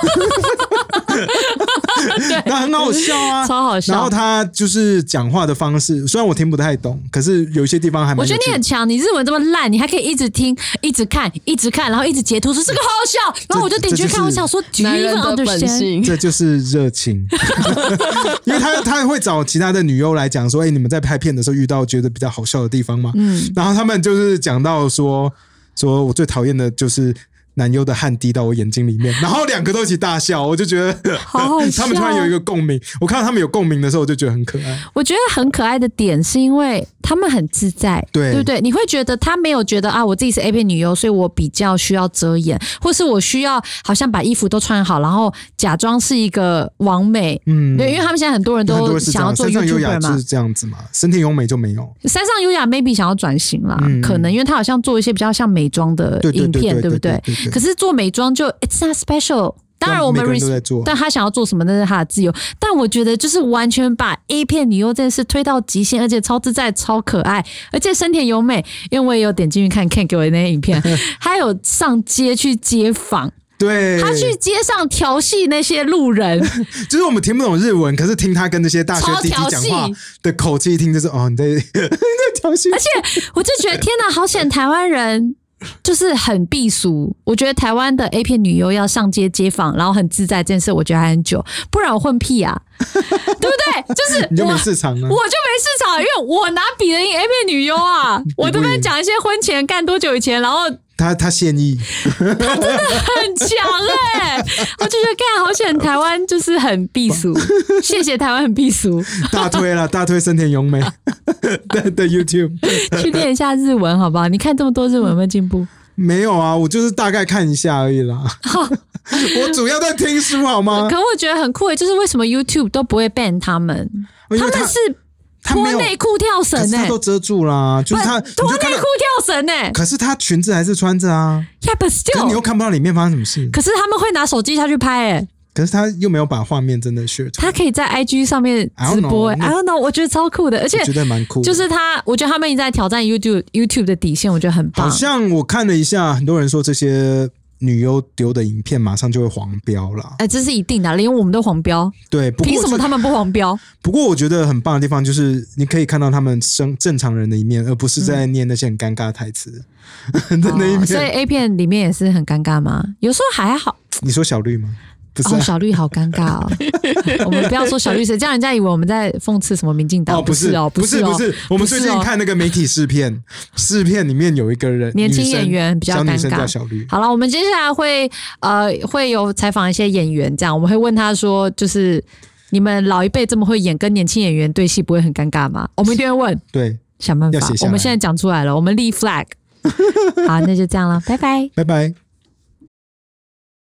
那很好笑啊， 超好笑。 然后他就是讲话的方式，虽然我听不太懂，可是有一些地方还蛮有趣的。 我觉得你很强，你日文这么烂，你还可以一直听、一直看、一直看，然后一直截图说这个好好笑，然后我就点进去看，我想说男人的本性， 这就是热情。因为他他会找其他的女优来讲说，哎、欸，你们在拍片的时候遇到觉得比较好笑的地方吗？嗯，然后他们就是讲到说。说我最讨厌的就是男优的汗滴到我眼睛里面，然后两个都一起大笑，我就觉得好好笑， 他们突然有一个共鸣。我看到他们有共鸣的时候，我就觉得很可爱。 我觉得很可爱的点是因为他们很自在， 对对不对？你会觉得他没有觉得啊，我自己是 A 片女优，所以我比较需要遮掩，或是我需要好像把衣服都穿好，然后假装是一个网美。嗯，对，因为他们现在很多人都想要做 YouTuber 嘛， 是这样子嘛。深田咏美就没有， 山上优雅 maybe 想要转型啦、嗯，可能因为他好像做一些比较像美妆的影片，对不对？可是做美妆就 it's not special。当然我们 res- 但他想要做什么那是他的自由，但我觉得就是完全把 A 片女优这件事推到极限，而且超自在超可爱，而且深田咏美，因为我也有点进去看 Ken 给我的那些影片，他有上街去街访， 对， 他去街上调戏那些路人， 就是我们听不懂日文，可是听他跟那些大学弟弟讲话的口气，一听就是哦你在你在调戏， 而且我就觉得天哪，好险台湾人。就是很避俗，我觉得台湾的 A 片女优要上街街访，然后很自在这件事，我觉得还很久，不然我混屁啊，对不对？就是你就没市场啊， 我就没市场，因为我哪比得赢 A 片女优啊？我这边讲一些婚前干多久以前，然后他他现役， 他真的很强哎、欸！我就觉得看好险，台湾就是很避俗，谢谢台湾很避俗， 大推啦，大推深田咏美的的 YouTube， 去练一下日文好不好？你看这么多日文有没有进步？ 没有啊，我就是大概看一下而已啦。我主要在听书好吗？ 可我觉得很酷诶，就是为什么 YouTube 都不会 ban 他们？他们是脱内裤跳绳诶、欸， 他都遮住啦，就是他脱内裤跳绳诶、欸。 可是他裙子还是穿着啊。 Yeah, but still， 可是你又看不到里面发生什么事。 可是他们会拿手机下去拍诶、欸。 可是他又没有把画面真的 share 出来， 他可以在 I G 上面直播、欸、I don't know， 我觉得超酷的，而且我觉得蛮酷的， 就是他，我觉得他们一直在挑战 YouTube YouTube 的底线，我觉得很棒。 好像我看了一下，很多人说这些女优丢的影片马上就会黄标啦。 哎、欸，这是一定的，连我们都黄标。 对， 凭什么他们不黄标？ 不过我觉得很棒的地方就是你可以看到他们生正常人的一面，而不是在念那些很尴尬的台词、嗯、的那一面、哦。 所以 A 片里面也是很尴尬吗？有时候还好。 你说小绿吗？不是、啊、 哦，小绿好尴尬哦。我们不要说小绿谁，这样人家以为我们在讽刺什么民进党。 哦，不是哦， 不是，不是，我们最近看那个媒体试片，试片里面有一个人年轻演员比较尴尬， 小女生叫小绿。 好了，我们接下来会呃会有采访一些演员，这样我们会问他说，就是你们老一辈这么会演，跟年轻演员对戏不会很尴尬吗？我们一定会问， 对， 想办法。我们现在讲出来了，我们立 flag。好，那就这样了，拜拜， 拜拜。